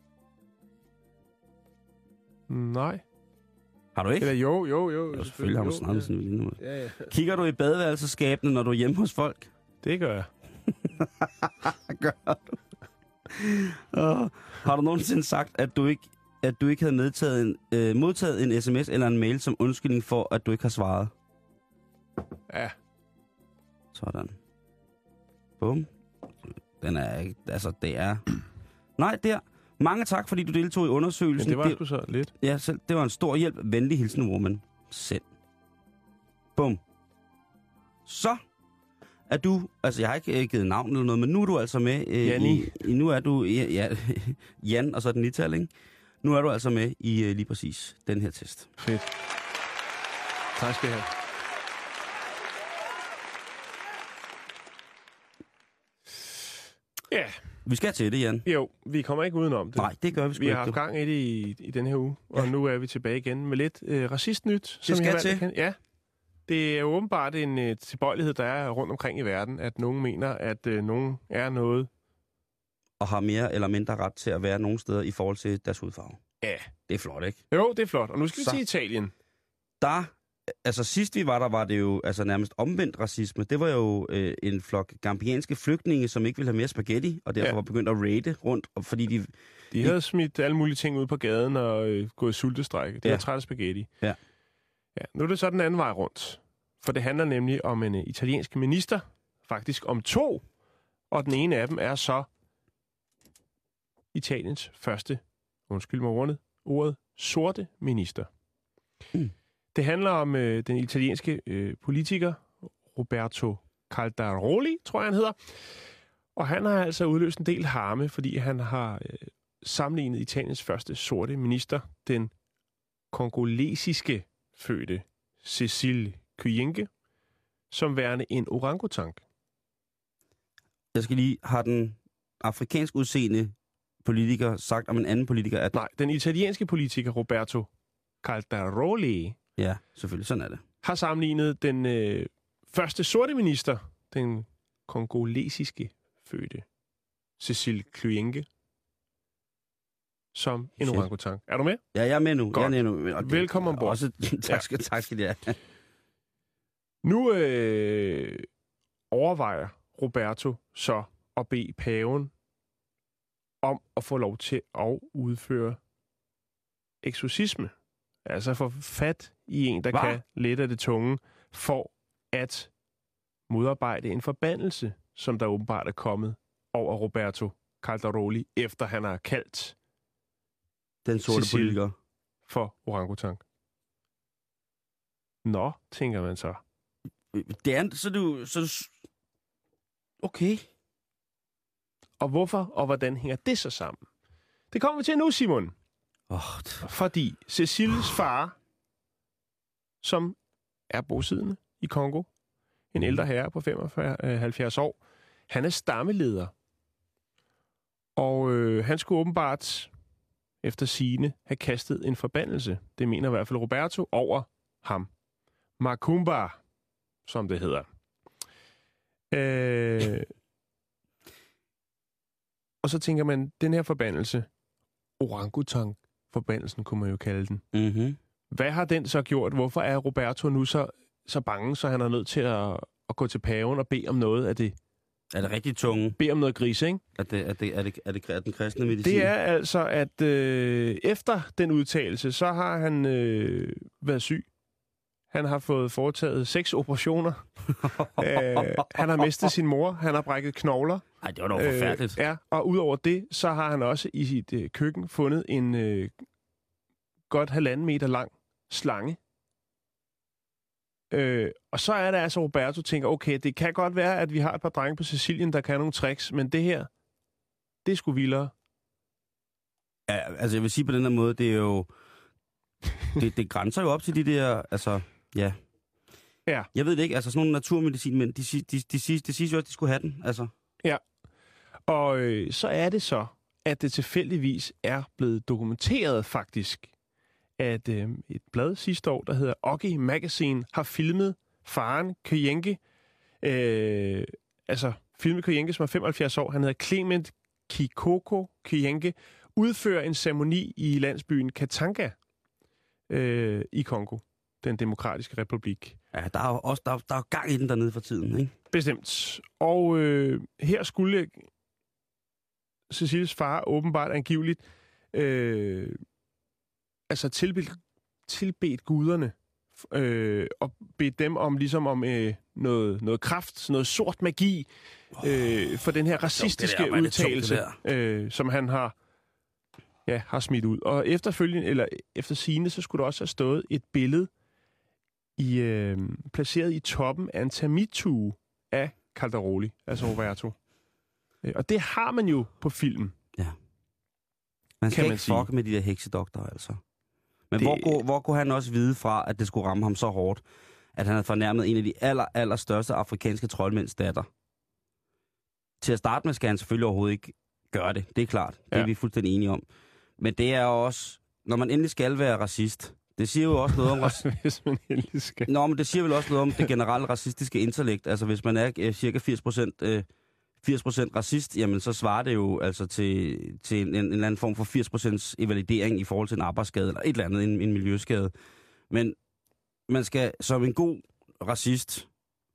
Nej. Har du ikke? Eller jo, jo, jo. Jo, selvfølgelig har du snadet med sin veninde. Ja, ja. Kigger du i badeværelsesskabene, når du er hjemme hos folk? Det gør jeg. Gør du? Uh, har du nogensinde sagt, at du ikke, at du ikke havde medtaget en, øh, modtaget en sms eller en mail som undskyldning for, at du ikke har svaret? Ja. Sådan. Bum. Den er ikke... Altså, det er... Nej, der. Mange tak, fordi du deltog i undersøgelsen. Men det var sgu så lidt. Ja, selv, det var en stor hjælp. Venlig hilsen, woman. Send. Bum. Så er du... Altså, jeg har ikke givet navn eller noget, men nu er du altså med... Øh, Janni. I, nu er du... Ja, ja, Jan, og så den nital, ikke? Nu er du altså med i øh, lige præcis den her test. Fedt. Tak skal jeg have. Ja. Vi skal til det, Jan. Jo, vi kommer ikke udenom det. Nej, det gør vi sgu Vi ikke. har haft gang i det i, i den her uge, og Ja. nu er vi tilbage igen med lidt øh, racistnyt. Som skal jeg har valgt til. at kende. Ja, det er jo åbenbart en øh, tilbøjelighed, der er rundt omkring i verden, at nogen mener, at øh, nogen er noget. Og har mere eller mindre ret til at være nogle steder i forhold til deres hudfarve. Ja. Det er flot, ikke? Jo, det er flot. Og nu skal vi Så. til Italien. Der, altså sidst vi var der, var det jo altså nærmest omvendt racisme. Det var jo øh, en flok gambianske flygtninge, som ikke ville have mere spaghetti, og derfor Ja. var begyndt at raide rundt, og fordi de... De havde smidt alle mulige ting ud på gaden og øh, gået sultestrække. Det Ja. er træt af spaghetti. Ja. Ja. Nu er det så den anden vej rundt. For det handler nemlig om en uh, italiensk minister. Faktisk om to. Og den ene af dem er så Italiens første, undskyld mig ordet, ordet sorte minister. Mm. Det handler om øh, den italienske øh, politiker Roberto Calderoli, tror jeg han hedder. Og han har altså udløst en del harme, fordi han har øh, sammenlignet Italiens første sorte minister, den kongolesiske fødte Cecil Kyenge, som værende en orangutang. Jeg skal lige... Har den afrikansk udseende politiker sagt om en anden politiker, at... Nej, den italienske politiker Roberto Calderoli Ja, selvfølgelig. Sådan er det. har sammenlignet den øh, første sorte minister, den kongolesiske fødte Cecil Kyenge, som en Shit. orangutang. Er du med? Ja, jeg er med nu. Godt. Jeg er med nu. Og det- Velkommen ombord. Også, tak, skal, tak skal jeg have. Nu øh, overvejer Roberto så at bede paven om at få lov til at udføre eksorcisme. Altså få fat i en, der Hva? kan lidt af det tunge, for at modarbejde en forbandelse, som der åbenbart er kommet over Roberto Calderoli, efter han har kaldt Den sorte Cecil. politiker. for orangutang. Nå, tænker man så. Det er... Så du... Så du okay. Og hvorfor og hvordan hænger det så sammen? Det kommer vi til nu, Simon. Oh, Fordi Cecils far, som er bosiddende i Kongo, en ældre herre på femoghalvfjerds år, han er stammeleder. Og øh, han skulle åbenbart, efter sigende, have kastet en forbandelse. Det mener i hvert fald Roberto over ham. Macumba, som det hedder. Øh, og så tænker man, den her forbandelse, orangutang-forbandelsen kunne man jo kalde den. mm-hmm. Hvad har den så gjort? Hvorfor er Roberto nu så, så bange, så han er nødt til at, at gå til paven og bede om noget af det? Er det rigtig tunge? Bede om noget grise, ikke? Er det, er det, er det, er det, er den kristne medicin? Det er altså, at øh, efter den udtalelse, så har han øh, været syg. Han har fået foretaget seks operationer. øh, han har mistet sin mor. Han har brækket knogler. Ej, det var dog forfærdeligt. Øh, ja, og udover det, så har han også i sit øh, køkken fundet en øh, godt halvanden meter lang slange. Øh, og så er det altså, Roberto tænker, okay, det kan godt være, at vi har et par drenge på Sicilien, der kan nogle tricks, men det her, det er sgu vildere. Ja, altså jeg vil sige på den her måde, det er jo... det, det grænser jo op til de der, altså, ja. Ja. Jeg ved det ikke, altså sådan nogle naturmedicin, men de, de, de, de, de, de siger jo, at de skulle have den, altså. Ja, og øh, så er det så, at det tilfældigvis er blevet dokumenteret faktisk, at øh, et blad sidste år, der hedder Oggi Magazine, har filmet faren Kyenge. Øh, altså filmet Kyenge, som er femoghalvfjerds år. Han hedder Clement Kikoko Kyenge. Udfører en ceremoni i landsbyen Katanga øh, i Kongo, den demokratiske republik. Ja, der er jo også der, der er gang i den dernede for tiden, ikke? Bestemt. Og øh, her skulle Cecilies far åbenbart angiveligt øh, altså tilbedt, tilbedt guderne øh, og bedt dem om ligesom om øh, noget, noget kraft, noget sort magi øh, for den her racistiske der, udtalelse, øh, som han har ja, har smidt ud. Og efterfølgende, eller efter sigende, så skulle der også have stået et billede i, øh, placeret i toppen af en termittue af Calderoli, altså Roberto. Øh, og det har man jo på film. Ja. Man skal kan man ikke sige. fuck med de der heksedoktorer, altså. Men Det- hvor, kunne, hvor kunne han også vide fra, at det skulle ramme ham så hårdt, at han havde fornærmet en af de aller, aller største afrikanske troldmænds datter? Til at starte med skal han selvfølgelig overhovedet ikke gøre det. Det er klart. Det er Ja. vi fuldstændig enige om. Men det er også, når man endelig skal være racist, det siger jo også noget om... rac- Hvis man heldig skal. Nå, men det siger vel også noget om det generelle racistiske intellekt. Altså, hvis man er øh, cirka firs procent, øh, firs procent racist, jamen, så svarer det jo altså til, til en, en, en eller anden form for firs procent evalidering i forhold til en arbejdsskade, eller et eller andet, en, en miljøskade. Men man skal som en god racist...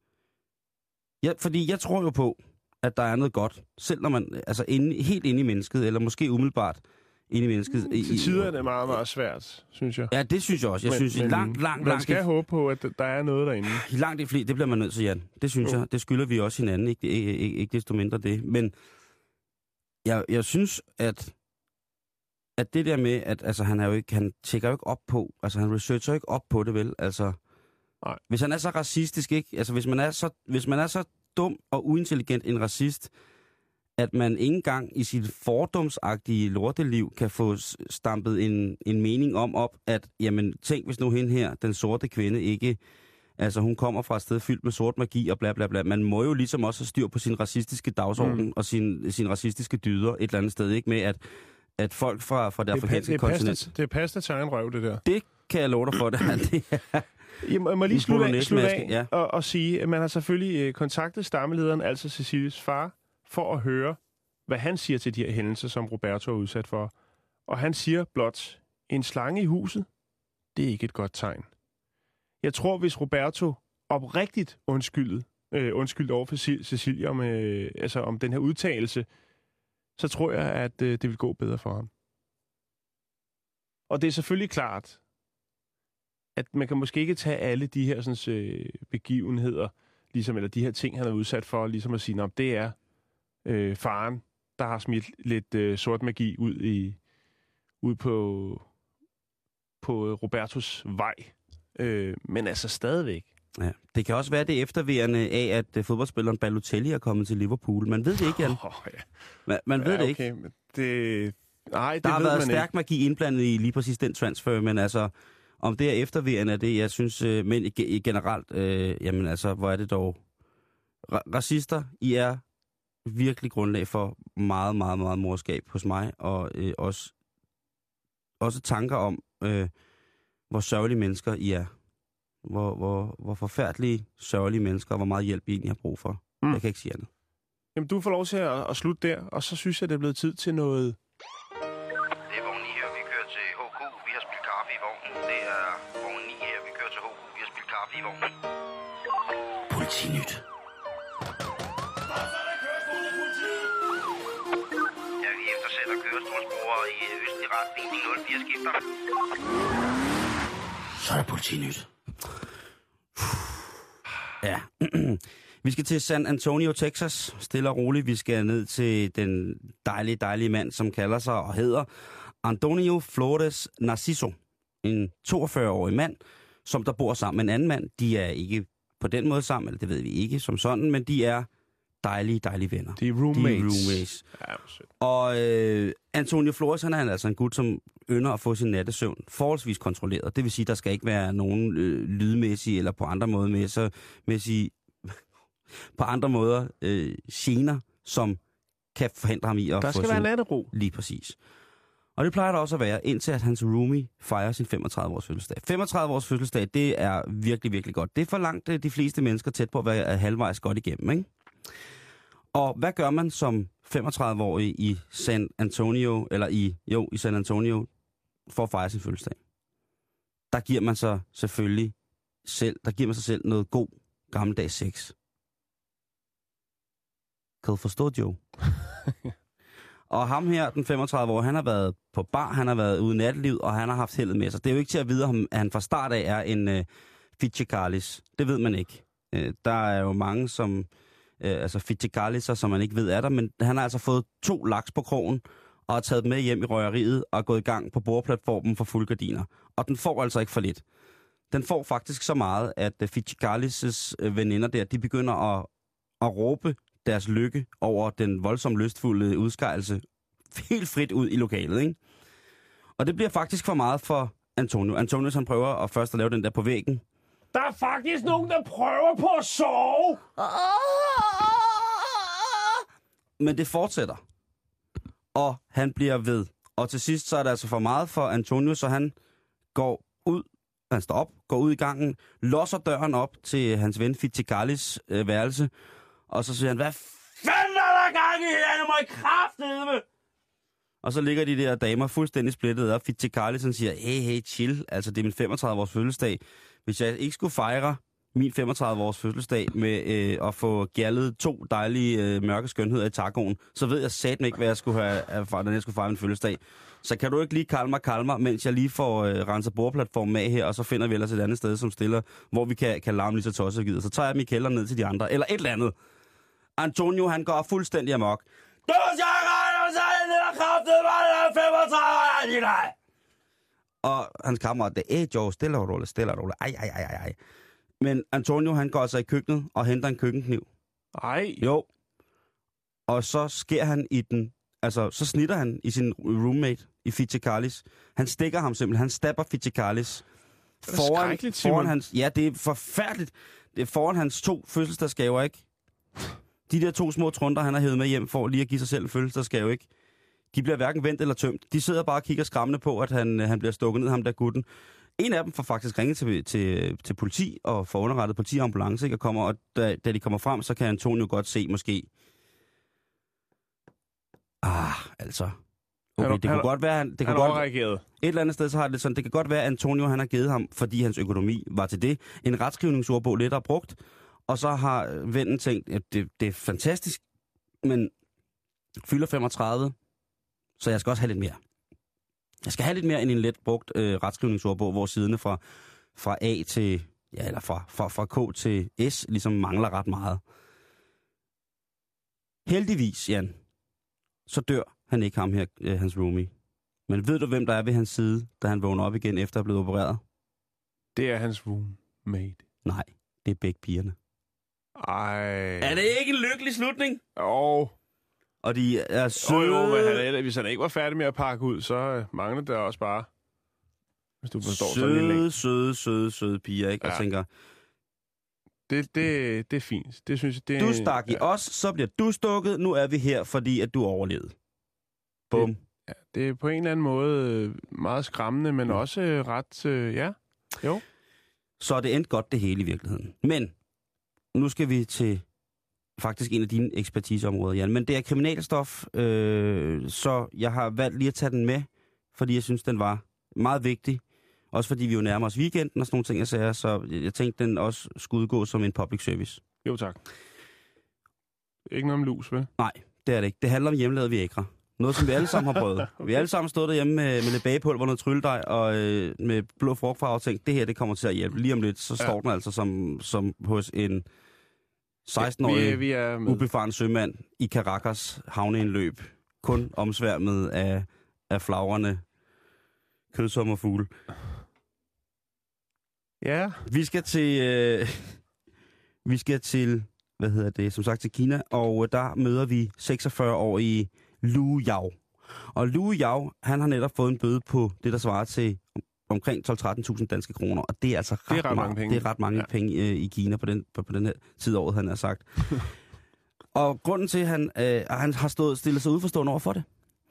Ja, fordi jeg tror jo på, at der er noget godt, selv når man, altså inde, helt inde i mennesket, eller måske umiddelbart inde i mennesket. I, Til tider er det meget, meget svært, synes jeg. Ja, det synes jeg også. Jeg Men- synes, men langt, langt, Man langt... skal håbe på, at der er noget derinde. Langt de fleste, det bliver man nødt til, Jan. Det synes Jo. jeg. Det skylder vi også hinanden, ikke, ikke, ikke, ikke desto mindre det. Men jeg, jeg synes, at, at det der med, at altså, han, er jo ikke, han tjekker jo ikke op på, altså han researcher jo ikke op på det, vel? Altså, Nej. hvis han er så racistisk, ikke? Altså, hvis man er så, hvis man er så dum og uintelligent en racist, at man ikke engang i sit fordomsagtige lorteliv kan få s- stampet en, en mening om op, at, jamen, tænk hvis nu hende her, den sorte kvinde, ikke... Altså, hun kommer fra et sted fyldt med sort magi og bla bla bla. Man må jo ligesom også have styr på sin racistiske dagsorden Mm. og sin, sin racistiske dyder et eller andet sted, ikke? Med at, at folk fra, fra det, Det er, pa- afrikanske det, er kontinent... pasta, det er pasta til egen røv, det der. Det kan jeg love dig for, det her. Det er, Jeg må, jeg må lige En slutte af, slutte bolognese-maske, af ja. og, og sige, at man har selvfølgelig øh, kontaktet stammelederen, altså Cecilies far, for at høre, hvad han siger til de her hændelser, som Roberto er udsat for. Og han siger blot, en slange i huset, det er ikke et godt tegn. Jeg tror, hvis Roberto oprigtigt undskyldet, øh, undskyldt over for Cecil- Cecilie om, øh, altså om den her udtalelse, så tror jeg, at øh, det vil gå bedre for ham. Og det er selvfølgelig klart, at man kan måske ikke tage alle de her sådan, øh, begivenheder, ligesom, eller de her ting, han er udsat for, ligesom at sige, at det er øh, faren, der har smidt lidt øh, sort magi ud i ud på, på Robertos vej. Øh, men altså stadigvæk. ja. Det kan også være det efterværende af, at uh, fodboldspilleren Balotelli er kommet til Liverpool. Man ved det ikke, Jan. Oh, ja. Man, man ved ja, det ikke. okay, men det... Nej, det Der har ved været man stærk ikke. magi indblandet i lige præcis den transfer, men altså, om det er efterværende af det, jeg synes, øh, men i, i generelt, øh, jamen altså, hvor er det dog? Ra- racister, I er virkelig grundlag for meget, meget, meget morskab hos mig, og øh, også, også tanker om, øh, hvor sørgelige mennesker I er. Hvor, hvor, hvor forfærdelige, sørgelige mennesker, og hvor meget hjælp I egentlig har brug for. Mm. Jeg kan ikke sige andet. Jamen, du får lov til at, at slutte der, og så synes jeg, det er blevet tid til noget... Det er vogn ni her, vi kører til H K. Vi har spillet kaffe i vognen. Det er vogn ni her, vi kører til H K. Vi har spillet kaffe i vognen. Politinyt. Ja, vi eftersætter kørestolsbrugere i østlig retning. De nul fire skifter. Så er det politinyt. Ja. Vi skal til San Antonio, Texas. Stille og roligt. Vi skal ned til den dejlige, dejlige mand, som kalder sig og hedder Antonio Flores Narciso. En toogfyrre-årig mand, som der bor sammen med en anden mand. De er ikke på den måde sammen, eller det ved vi ikke som sådan, men de er dejlige, dejlige venner. De er roommates. De er roommates. Ja, hvor sødt. Og øh, Antonio Flores, han er altså en gut, som ynder at få sin nattesøvn forholdsvis kontrolleret. Det vil sige, der skal ikke være nogen øh, lydmæssige eller på andre måder med, så, mæssige, på andre måder øh, gener, som kan forhindre ham i at Der få skal sin... være nattero. Lige præcis. Og det plejer der også at være, indtil at hans roomie fejrer sin femogtredive-års fødselsdag. femogtredive-års fødselsdag, det er virkelig, virkelig godt. Det er for langt de fleste mennesker tæt på at være halvvejs godt igennem, ikke? Og hvad gør man som femogtredive-årig i San Antonio, eller i, jo, i San Antonio, for at fejre sin fødselsdag? Der giver man sig selvfølgelig selv, der giver man sig selv noget god, gammeldags sex. Kan du forstå, Joe? Og ham her, den femogtredive år, han har været på bar, han har været ude i nattelivet, og han har haft heldet med sig. Det er jo ikke til at vide, at han fra start af er en uh, Fitzcarrallis. Det ved man ikke. Uh, der er jo mange, som, uh, altså Fitzcarralliser, som man ikke ved er der, men han har altså fået to laks på krogen, og har taget dem med hjem i røgeriet, og er gået i gang på bordplatformen for fuldgardiner. Og den får altså ikke for lidt. Den får faktisk så meget, at uh, Fitzcarrallis' uh, veninder der, de begynder at, at råbe deres lykke over den voldsomt lystfulde udskejelse helt frit ud i lokalet, ikke? Og det bliver faktisk for meget for Antonio. Antonio, han prøver at først at lave den der på væggen. Der er faktisk nogen, der prøver på at sove! Men det fortsætter. Og han bliver ved. Og til sidst, så er det altså for meget for Antonio, så han går ud, han står op, går ud i gangen, låser døren op til hans ven Fitzcarrallis øh, værelse, og så siger han, hvad fanden er der gang i her? Jeg må i kraftedeme! Og så ligger de der damer fuldstændig splittet op. Fitzcarrallis siger, hey, hey, chill. Altså, det er min femogtredive-års fødselsdag. Hvis jeg ikke skulle fejre min femogtredive-års fødselsdag med øh, at få gjaldet to dejlige øh, mørke skønheder i tacoen, så ved jeg satme ikke, hvad jeg skulle have, når jeg skulle fejre min fødselsdag. Så kan du ikke lige kalde mig, kalde mig, mens jeg lige får øh, renset bordplatformen af her, og så finder vi ellers et andet sted, som stiller, hvor vi kan, kan larme lige så tosset gider. Så tager jeg dem i kælderen ned til de andre, eller et eller andet. Antonio, han går fuldstændig amok. Du skal regne, så er det kraftet, var det femogtredive, nej! Og hans kammerat, det er, Joe, stille og roligt, stille og roligt. Ej, ej, ej, ej. Men Antonio, han går altså i køkkenet og henter en køkkenkniv. Ej. Jo. Og så sker han i den, altså, så snitter han i sin roommate, i Fitzcarrallis. Han stikker ham simpelthen, han stabber Fitzcarrallis. Foran, foran hans, ja, det er forfærdeligt. Det er foran hans to fødselsdagsgaver, ikke? De der to små trunder, han har hævet med hjem for lige at give sig selv en fødselsdagsgave, ikke? De bliver hverken vendt eller tømt. De sidder bare og kigger skræmmende på, at han, han bliver stukket ned, ham der gutten. En af dem får faktisk ringet til, til, til politi og får underrettet politiambulance, ikke? Og, kommer, og da, da de kommer frem, så kan Antonio godt se måske... Ah, altså... Okay, det kunne godt være... Det han kunne godt, overreageret. Et eller andet sted, så har det sådan... Det kan godt være, at Antonio, han har givet ham, fordi hans økonomi var til det, en retskrivningsordbog lidt har brugt, og så har vennen tænkt, at det, det er fantastisk, men fylder femogtredive, så jeg skal også have lidt mere. Jeg skal have lidt mere end en let brugt øh, retskrivningsordbog, hvor siderne fra, fra A til, ja, eller fra, fra, fra K til S ligesom mangler ret meget. Heldigvis, Jan, så dør han ikke, ham her, øh, hans roomie. Men ved du, hvem der er ved hans side, da han vågner op igen efter at have blevet opereret? Det er hans roommate. Nej, det er begge pigerne. Ej. Er det ikke en lykkelig slutning? Jo. Og de er søde. Jo, jo, men han, hvis han ikke var færdig med at pakke ud, så mangler det også bare, hvis du forstår søde, sådan lidt. Søde, søde, søde piger, ikke? Ja. Og tænker... Det, det, det er fint. Det synes jeg, det du stak i ja. os, så bliver du stukket. Nu er vi her, fordi at du overlevede. Bum. Det, ja, det er på en eller anden måde meget skræmmende, men mm. også ret... Øh, ja, jo. Så det endte godt det hele i virkeligheden. Men nu skal vi til faktisk en af dine ekspertiseområder, Jan. Men det er kriminalstof, øh, så jeg har valgt lige at tage den med, fordi jeg synes, den var meget vigtig. Også fordi vi jo nærmer os weekenden og sådan nogle ting, jeg sagde, så jeg tænkte, den også skulle udgå som en public service. Jo, tak. Ikke noget om lus, vel? Nej, det er det ikke. Det handler om hjemmelavet viagra. Noget, som vi alle sammen har prøvet. Okay. Vi har alle sammen stået derhjemme med, med lidt bagepulver, noget trylledej og øh, med blå frugtfarve og tænkt, det her, det kommer til at hjælpe. Lige om lidt, så står ja. den altså som, som hos en seksten-årig vi er, vi er ubefaren sømand i Caracas havneindløb. Kun omsværmet af, af flagrende kødsommerfugle. Ja. Vi skal til, øh, vi skal til, hvad hedder det, som sagt til Kina, og der møder vi seksogfyrre-årige Lu Yao. Og Lu Yao, han har netop fået en bøde på det, der svarer til omkring tolv til tretten tusind danske kroner, og det er altså ret, det er ret mange, mange penge, det er ret mange ja. penge øh, i Kina på den, på, på den her tid af året, han har sagt. Og grunden til, at han, øh, han har stået stillet sig udforstående over for det,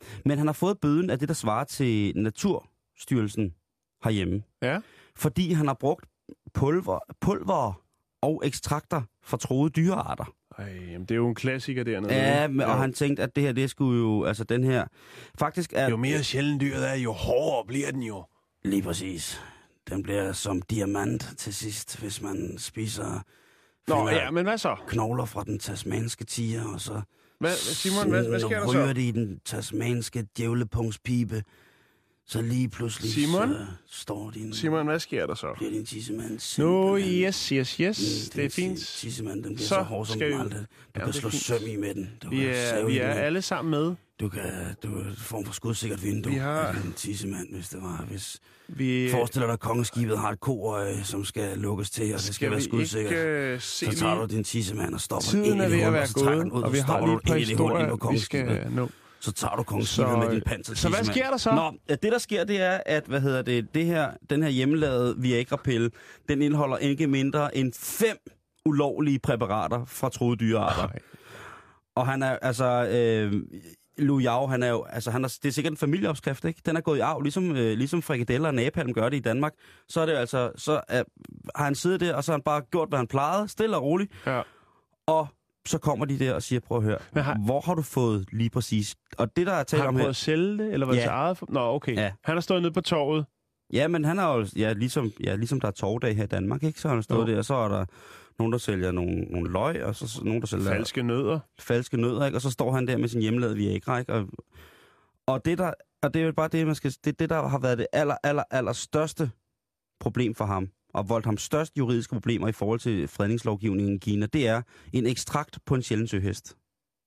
Men han har fået bøden af det, der svarer til Naturstyrelsen herhjemme. Ja. Fordi han har brugt pulver, pulver og ekstrakter fra truede dyrearter. Ej, jamen, det er jo en klassiker dernede. Ja, men, og ja. han tænkte, at det her, det skulle jo, altså den her, faktisk er... Jo mere sjældent dyret er, jo hårdere bliver den jo. Lige præcis. Den bliver som diamant til sidst, hvis man spiser... Nå, ja, men hvad så? Knogler fra den tasmanske tiger, og så... Hvad, Simon, hvad, hvad sker der så? Ryger det i den tasmanske djævlepungspibe, så lige pludselig Simon? så står din... Simon, hvad sker der så? Bliver din tissemand Nå, simpelthen... yes, yes, yes. Mm, det er fint. Tissemand, den bliver så, Så så hård, som skal den vi- aldrig. Du Ja, kan det er slå fint. søm i med den. Du Vi kan er, save vi i er den. alle sammen med. Du kan... Du er en form for skudsikkert vindue. Vi har- En tissemand, hvis det var... Hvis... Vi, Forestil dig, at kongeskibet har et koøje, som skal lukkes til, og det skal, skal være vi skudsikkert. ikke uh, se Så tager du lige... din tissemand og stopper Tiden ind i er ved det at hul, være og så trækker gået, den ud, og vi har stopper lige du et par ind i det hul inde på historier, vi kongeskibet. skal nå. Så tager du kongeskibet Så, med din panser. så hvad sker der så? Nå, det der sker, det er, at hvad hedder det, det her, den her hjemmelavede Viagra-pille, den indeholder ikke mindre end fem ulovlige præparater fra truede dyrearter. Nej. Og han er, altså, øh, Lu Yao, han er jo, altså, han er, det er sikkert en familieopskrift, ikke? Den er gået i arv, ligesom, øh, ligesom frikadeller og napalm gør det i Danmark. Så er det altså, så er, har han siddet der, og så har han bare gjort, hvad han plejede, stille og roligt. Ja. Og så kommer de der og siger, prøv at høre, Men har- hvor har du fået lige præcis? Og det, der er talt Har om han her... prøvet at sælge det, eller var det Ja. til eget? For... Nå, okay. Ja. Han har stået nede på torvet. Ja, men han har jo, ja, ligesom, ja, ligesom der er torvdag her i Danmark, ikke? Så har han stået Jo. der, og så er der nogen, der sælger nogle, nogle løg, og så, så nogen, der sælger... Falske nødder. falske nødder, ikke? Og så står han der med sin hjemmelavede Viagra, ikke? Og, og det der, og det er jo bare det, man skal, det, det der har været det aller, aller, aller største problem for ham, og voldt ham størst juridiske problemer i forhold til fredningslovgivningen i Kina, det er en ekstrakt på en sjælden søhest.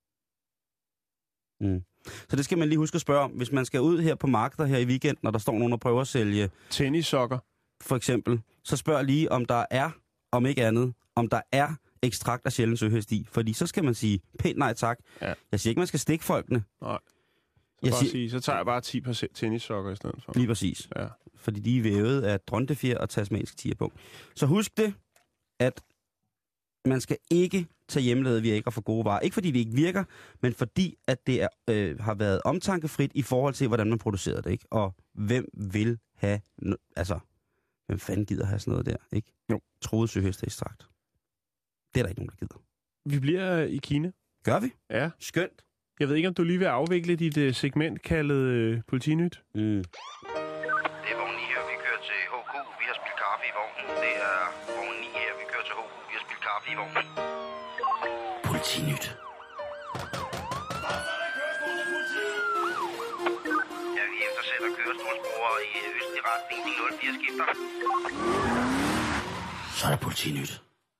Mm. Så det skal man lige huske at spørge om. Hvis man skal ud her på markeder her i weekenden, når der står nogen og prøver at sælge, Tennissokker. for eksempel, så spørg lige, om der er, om ikke andet, om der er ekstrakt af sjælden søhest i. Fordi så skal man sige pænt nej tak. Ja. Jeg siger ikke, man skal stikke folkene. Nej. Så, Jeg bare siger- sige, så tager jeg bare ti par tennissokker i stedet for. Lige præcis. Ja. Fordi de er vævet af drontefjer og tasmansk tigerpung. Så husk det, at man skal ikke tage hjemmelavede Viagra for gode varer. Ikke fordi det ikke virker, men fordi at det er, øh, har været omtankefrit i forhold til, hvordan man producerede det, ikke? Og hvem vil have... No- altså, hvem fanden gider have sådan noget der, ikke? Jo. Troet søhesteekstrakt. Det er der ikke nogen, der gider. Vi bliver i Kina. Gør vi? Ja. Skønt. Jeg ved ikke, om du lige vil afvikle dit uh, segment kaldet uh, Politinyt. Mm. Det er vogn ni her, vi kører til H K. Vi har spillet kaffe i vognen. Det er vogn ni her, vi kører til H K. Vi har spillet kaffe i vognen. Politinyt. Ja, vi eftersætter kørestolsbrugere i østlig retning. De nul fire skifter. Så er der Politinyt.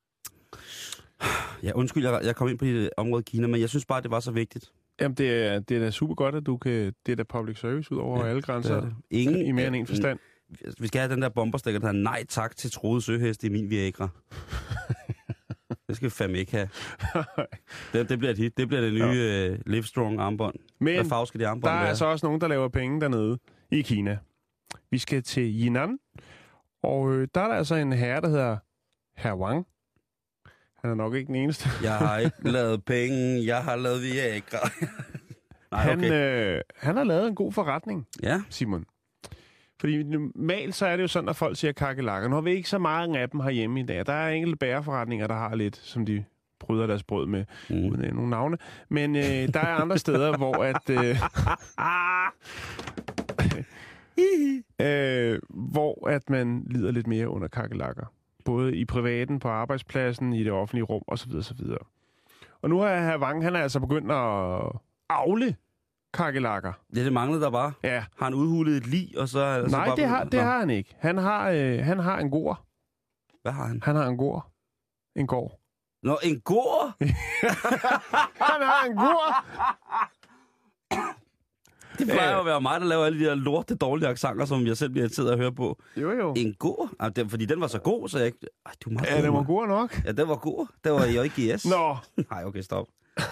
Ja, undskyld, jeg, jeg kom ind på det område Kina, men jeg synes bare, det var så vigtigt. Jamen, det er, det er da super godt, at du kan... Det er da public service ud over Ja, alle grænser. det er det. Ingen- I mere end en forstand. Vi skal have den der bomberstikker, der hedder nej tak til troede søheste i min Viagra. Det skal vi fandme ikke have. Det, det bliver et hit. Det bliver det nye ja. uh, Livestrong armbånd. Hvad Men farve skal det der armbånd er være? altså også nogen, der laver penge dernede i Kina. Vi skal til Yinan. Og øh, der er der altså en herre, der hedder Herr Wang. Han er nok ikke den eneste. Jeg har ikke lavet penge, jeg har lavet Viagra. Nej, Han, okay. øh, han har lavet en god forretning, Ja, Simon. Fordi normalt så er det jo sådan, at folk siger kakelakker. Nu har vi ikke så mange af dem herhjemme i dag. Der er enkelte bagerforretninger, der har lidt, som de bryder deres brød med, Mm. mm. uden nogle navne. Men øh, der er andre steder, hvor at... Øh, øh, hvor at man lider lidt mere under kakelakker. Både i privaten, på arbejdspladsen, i det offentlige rum osv. osv. Og nu er hr. Wang, han er altså begyndt at avle kakelakker. det, det manglede der bare. Ja. Har han udhulet et lig, og så... er så Nej, bare det har, begyndt- det Nå, har han ikke. Han har, øh, han har en gård. Hvad har han? Han har en gård. En gård. Nå, en gård? Han har en gård! Det plejer jo at være mig, der laver alle de der lorte, dårlige accenter, som jeg selv bliver irriteret at høre på. Jo, jo. En gård? Ah, den, fordi den var så god, så jeg ikke... Ej, du er meget Ja, god, den var Mark. god nok. Ja, den var god. Den var i I G S. Nå. Nej, okay, stop.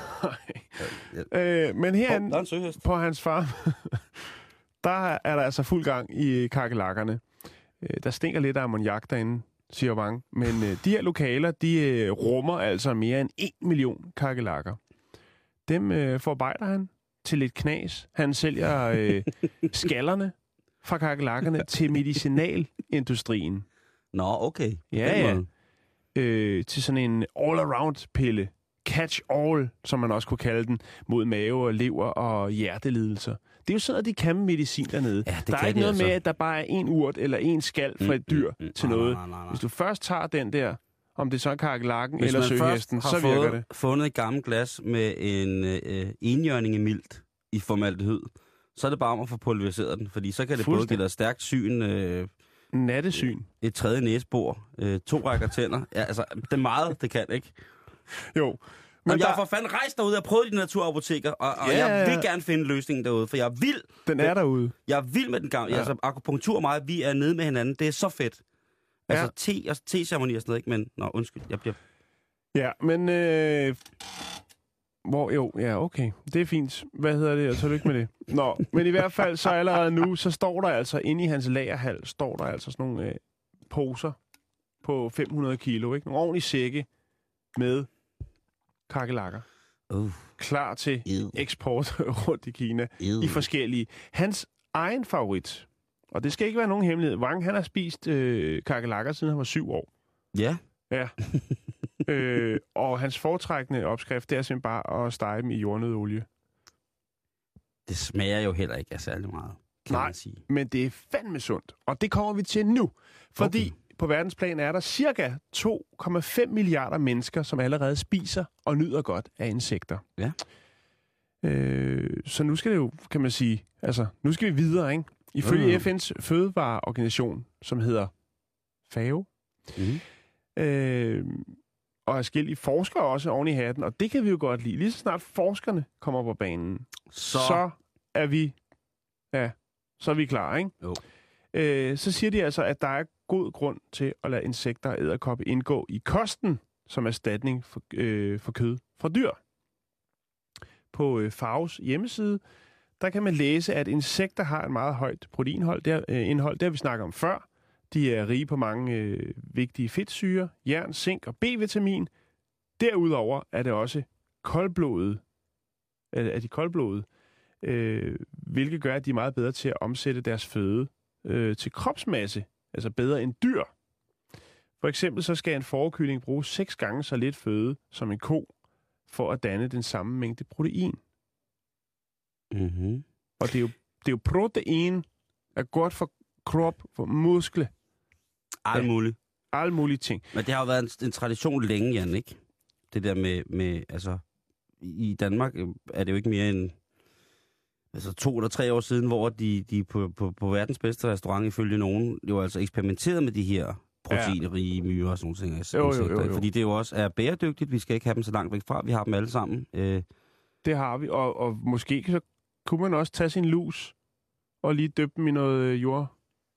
Øh, men Oh, herinde der er en søhest. på hans farm, der er der altså fuld gang i kakelakkerne. Øh, der stinker lidt af ammoniak derinde, siger Wang. Men øh, de her lokaler, de øh, rummer altså mere end en million kakelakker. Dem øh, forarbejder han til lidt knas. Han sælger øh, skallerne fra kakelakkerne til medicinalindustrien. Nå, okay. Ja, ja. Øh, til sådan en all-around-pille. Catch-all, som man også kunne kalde den, mod mave og lever og hjertelidelser. Det er jo sådan, at de kan medicin dernede. Ja, der er ikke de noget altså. med, at der bare er en urt eller en skal fra et dyr mm, mm, til nej, noget. nej, nej, nej. Hvis du først tager den der, om det så er kakelakken Hvis eller søhesten, så virker fået, det. fundet et gammelt glas med en øh, enhjørning i mildt i formaldehyd, så er det bare om at få pulveriseret den, fordi så kan det både give dig stærkt syn, øh, nattesyn, et tredje næsebor, øh, to rækker tænder. Ja, altså, det er meget, det kan, ikke? Jo. Men og jeg har for fanden rejst derude og prøvet de naturapoteker, og, og ja, jeg vil gerne finde løsningen derude, for jeg er vild. Den er derude. Jeg er vild med den gamle. Ja. Altså, akupunktur og mig, vi er nede med hinanden. Det er så fedt. Altså, ja. te, altså, te-ceremoni og sådan noget, ikke? Men, nå, undskyld, jeg bliver... Ja, men... Øh, hvor, jo, ja, okay. Det er fint. Hvad hedder det? Og tillykke med det. Nå, men i hvert fald, så allerede nu, så står der altså, inde i hans lagerhal, står der altså sådan nogle øh, poser på fem hundrede kilo, ikke? Nogle ordentlige sække med kakelakker. Uh. Klar til Ew. eksport rundt i Kina. Ew. I forskellige. Hans egen favorit, og det skal ikke være nogen hemmelighed, Wang, han har spist øh, kakelakker, siden han var syv år. Ja. Ja. øh, og hans foretrækkende opskrift, det er simpelthen bare at stege dem i jordnøddeolie. Det smager jo heller ikke af særlig meget, kan Nej, man sige. men det er fandme sundt. Og det kommer vi til nu. Fordi okay. på verdensplan er der cirka to komma fem milliarder mennesker, som allerede spiser og nyder godt af insekter. Ja. Øh, så nu skal det jo, kan man sige, altså, nu skal vi videre, ikke? Ifølge Mm. F N's fødevareorganisation, som hedder FAO, Mm. øh, og forskellige forskere også oven i hatten, og det kan vi jo godt lide. Lige så snart forskerne kommer på banen, Så... så er vi, ja, så er vi klar, ikke? Jo. Øh, så siger de altså, at der er god grund til at lade insekter og edderkopper indgå i kosten som erstatning for, øh, for kød fra dyr. På øh, F A O's hjemmeside, der kan man læse, at insekter har et meget højt proteinindhold. Det, øh, indhold, det har vi snakket om før. De er rige på mange øh, vigtige fedtsyrer, jern, zink og B-vitamin. Derudover er det også koldblodet, er de koldblodet, øh, hvilket gør, at de er meget bedre til at omsætte deres føde øh, til kropsmasse, altså bedre end dyr. For eksempel så skal en fårekylling bruge seks gange så lidt føde som en ko, for at danne den samme mængde protein. Mm-hmm. Og det er jo, det er jo protein, er godt for krop, for muskler. Alt Ja. muligt. Alle mulige ting. Men det har jo været en, en tradition længe, Jan, ikke? Det der med, med, altså... I Danmark er det jo ikke mere end altså to eller tre år siden, hvor de, de på, på, på verdens bedste restaurant, ifølge nogen, jo altså eksperimenterede med de her proteinrige myrer og sådan nogle ting. Jo, jo, jo, jo. Fordi det jo også er bæredygtigt. Vi skal ikke have dem så langt væk fra. Vi har dem alle sammen. Øh, Det har vi, og, og måske så kunne man også tage sin lus og lige døbe dem i noget jord.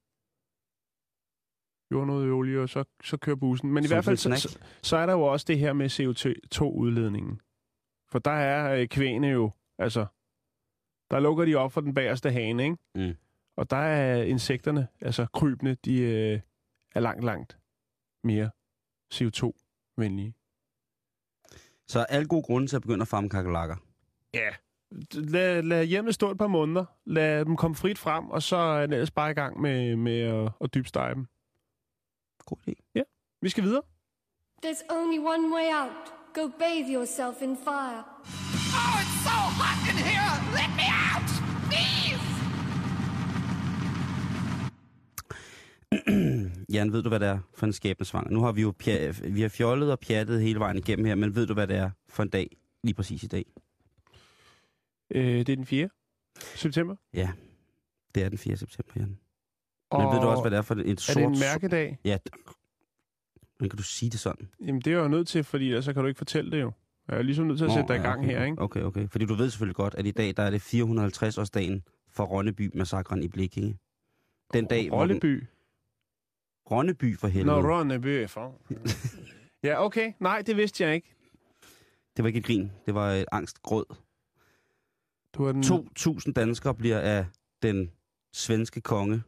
Jord noget olie, og så, så kører bussen. Men i Som hvert fald, sådan så, en så, så er der jo også det her med C O to udledningen. For der er øh, kvægene jo, altså, der lukker de op for den bagerste hane, ikke? Mm. Og der er insekterne, altså krybene, de øh, er langt, langt mere C O to venlige. Så alle gode grunde til at begynde at farme kakelakker. Ja. Lad, lad hjemmet stå et par måneder. Lad dem komme frit frem, og så er den ellers bare i gang med, med at, at dybstege dem. God idé. Ja, vi skal videre. There's only one way out. Go bathe yourself in fire. Oh, it's so hot in here! Let me out! Please! Jan, ved du, hvad det er for en skæbnesvanger? Nu har vi jo pja- vi har fjollet og pjattet hele vejen igennem her, men ved du, hvad det er for en dag, lige præcis i dag? Øh, det er den fjerde september. Ja, det er den fjerde september, Jan. Og Men ved du også, hvad det er for et sort... er det en mærkedag? Ja, men kan du sige det sådan? Jamen, det er jeg jo nødt til, fordi ellers så kan du ikke fortælle det jo. Jeg er ligesom nødt til at sætte dig i gang okay, her, ikke? Okay, okay. Fordi du ved selvfølgelig godt, at i dag, der er det fire hundrede og halvtreds årsdagen for Ronneby-massakren i Blekinge. Den dag, Rolleby. Ronneby for helvede. Nå, Ronneby er for. Ja, okay. Nej, det vidste jeg ikke. Det var ikke et grin. Det var et angstgråd. Du er den... to tusind danskere bliver af den svenske konge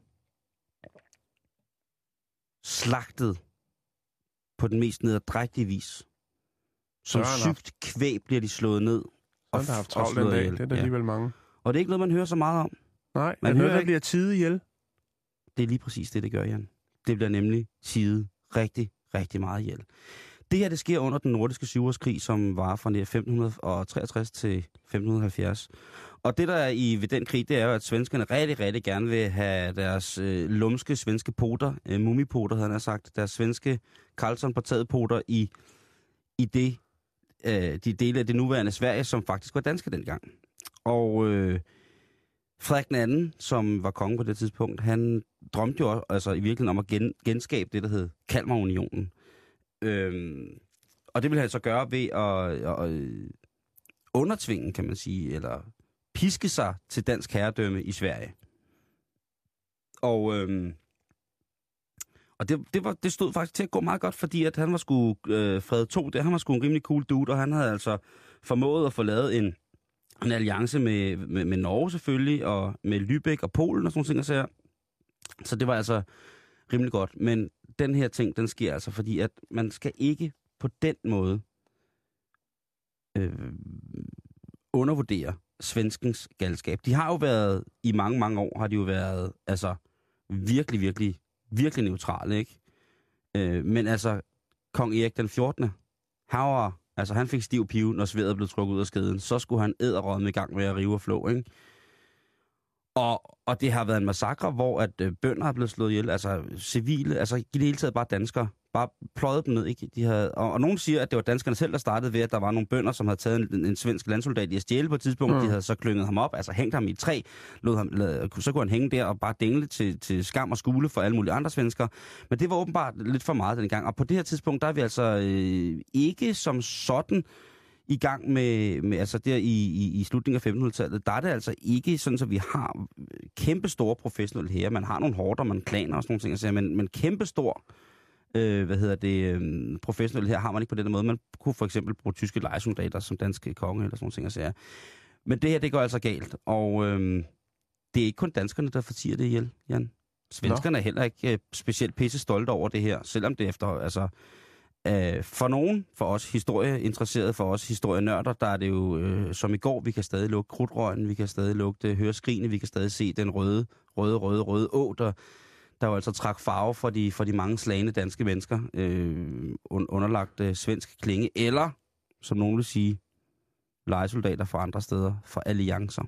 slagtet på den mest nederdrægtige vis. Som Søren op. sygt kvæg bliver de slået ned Han har haft travlt den dag. Det er der alligevel ja. mange. Og det er ikke noget, man hører så meget om. Nej, man jeg hører, der ikke... bliver tidet ihjel. Det er lige præcis det, det gør, Jan. Det bliver nemlig tidet rigtig, rigtig meget ihjel. Det her, det sker under den nordiske syvårskrig, som var fra femten treogtres til femten halvfjerds. Og det, der er i ved den krig, det er jo, at svenskerne rigtig, rigtig gerne vil have deres øh, lumske svenske poter, øh, mumipoter, havde han sagt, deres svenske Karlsson-partadpoter i, i det, øh, de dele af det nuværende Sverige, som faktisk var danske dengang. Og øh, Frederik den anden, som var konge på det tidspunkt, han drømte jo altså i virkeligheden om at gen, genskabe det, der hed Kalmarunionen. Øhm, og det vil han så gøre ved at, at undertvinge, kan man sige, eller piske sig til dansk herredømme i Sverige. Og, øhm, og det, det, var, det stod faktisk til at gå meget godt, fordi at han var sgu øh, Frederik den anden, han var sgu en rimelig cool dude, og han havde altså formået at få lavet en, en alliance med, med, med Norge selvfølgelig, og med Lübeck og Polen og sådan nogle ting. Så, så det var altså rimelig godt. Men den her ting, den sker altså, fordi at man skal ikke på den måde øh, undervurdere svenskens galskab. De har jo været, i mange, mange år, har de jo været, altså, virkelig, virkelig, virkelig neutrale, ikke? Øh, men altså, kong Erik den fjortende, han var, altså, han fik stiv pive, når sværdet blev trukket ud af skeden. Så skulle han æderrødme i gang med at rive og flå, ikke? Og, og det har været en massakre, hvor at øh, bønder er blevet slået ihjel, altså civile, altså i det hele taget bare danskere, bare pløjet dem ned, ikke? De havde, og, og nogen siger, at det var danskerne selv, der startede ved, at der var nogle bønder, som havde taget en, en svensk landsoldat i at stjæle på et tidspunkt. Mm. De havde så klynget ham op, altså hængt ham i et træ, lod ham, lad, så kunne han hænge der og bare dingle til, til skam og skule for alle mulige andre svensker. Men det var åbenbart lidt for meget dengang. Og på det her tidspunkt, der er vi altså øh, ikke som sådan i gang med, med altså der i, i, i slutningen af femtenhundredetallet, der er det altså ikke sådan, at vi har kæmpe store professionelle her. Man har nogle hårder, man klaner og sådan nogle ting, men, men kæmpe stor øh, hvad hedder det, øh, professionelle her har man ikke på den måde. Man kunne for eksempel bruge tyske lejesoldater som danske konge eller sådan nogle ting. Men det her, det går altså galt, og øh, det er ikke kun danskerne, der fortier det ihjel, Jan. Svenskerne er heller ikke øh, specielt pisse stolte over det her, selvom det efter, altså Øh, for nogen, for os historieinteresserede, for os historienørder, der er det jo øh, som i går, vi kan stadig lugte krudtrøgen, vi kan stadig lugte høre skrigene, vi kan stadig se den røde, røde, røde, røde å, der, der jo altså trak farve for de, for de mange slagne danske mennesker, øh, underlagt øh, svensk klinge, eller, som nogen vil sige, lejesoldater fra andre steder, fra alliancer.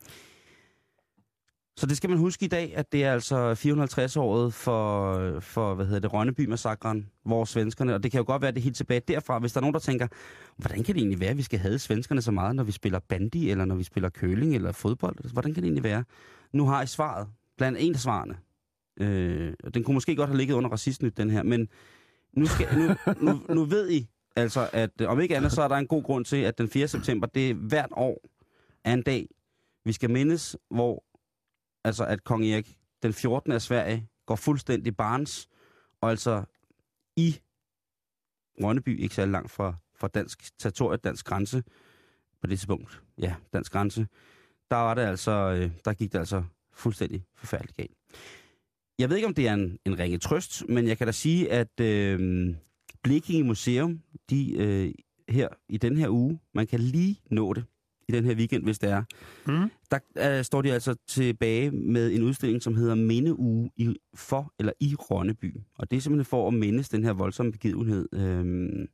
Så det skal man huske i dag, at det er altså fire hundrede og halvtreds-året for, for hvad hedder det, Rønneby-massakren, hvor svenskerne, og det kan jo godt være, det er helt tilbage derfra, hvis der er nogen, der tænker, hvordan kan det egentlig være, at vi skal have svenskerne så meget, når vi spiller bandy, eller når vi spiller curling, eller fodbold? Hvordan kan det egentlig være? Nu har I svaret, blandt en af svarene. Øh, den kunne måske godt have ligget under racistnyt, den her, men nu, skal, nu, nu, nu ved I, altså, at om ikke andet, så er der en god grund til, at den fjerde september, det er hvert år er en dag, vi skal mindes, hvor altså at kong Erik den fjortende af Sverige går fuldstændig barns, og altså i Rønneby, ikke så langt fra, fra dansk territorie, dansk grænse, på det tidspunkt, ja, dansk grænse, der var det altså, der gik det altså fuldstændig forfærdeligt galt. Jeg ved ikke, om det er en, en ringe trøst, men jeg kan da sige, at øh, Blekinge Museum, de øh, her i den her uge, man kan lige nå det i den her weekend, hvis det er. Mm. Der øh, står de altså tilbage med en udstilling, som hedder Mindeuge i, for eller i Rønneby. Og det er simpelthen for at mindes den her voldsomme begivenhed. Øhm,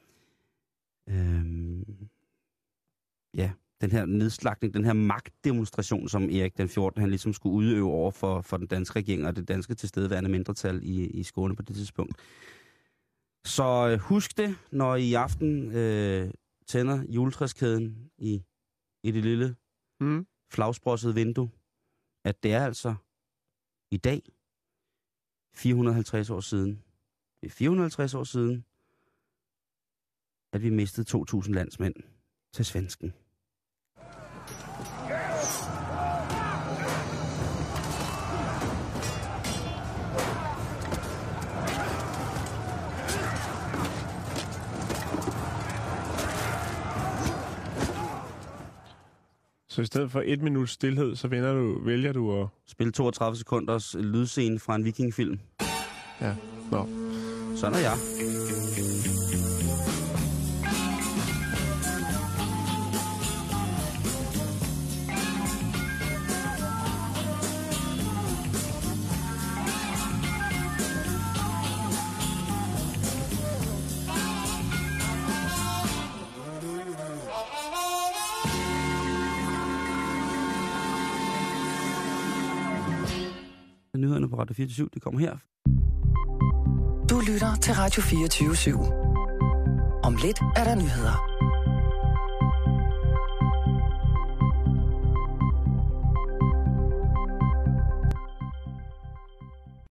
øhm, ja, den her nedslagning, den her magtdemonstration, som Erik den fjortende han ligesom skulle udøve over for, for den danske regering og det danske tilstedeværende mindretal i, i Skåne på det tidspunkt. Så øh, husk det, når I i aften øh, tænder juletræskæden i i det lille mm. flagsprossede vindue, at det er altså i dag fire hundrede og halvtreds år siden. Det er fire hundrede og halvtreds år siden, at vi mistede to tusind landsmænd til svensken. Så i stedet for et minut stillhed, så vender du, vælger du at spille toogtredive sekunders lydscene fra en vikingfilm. Ja, nå. Sådan er jeg. nyhederne på Radio fireogtyve syv. Det kommer her. Du lytter til Radio fireogtyve syv. Om lidt er der nyheder.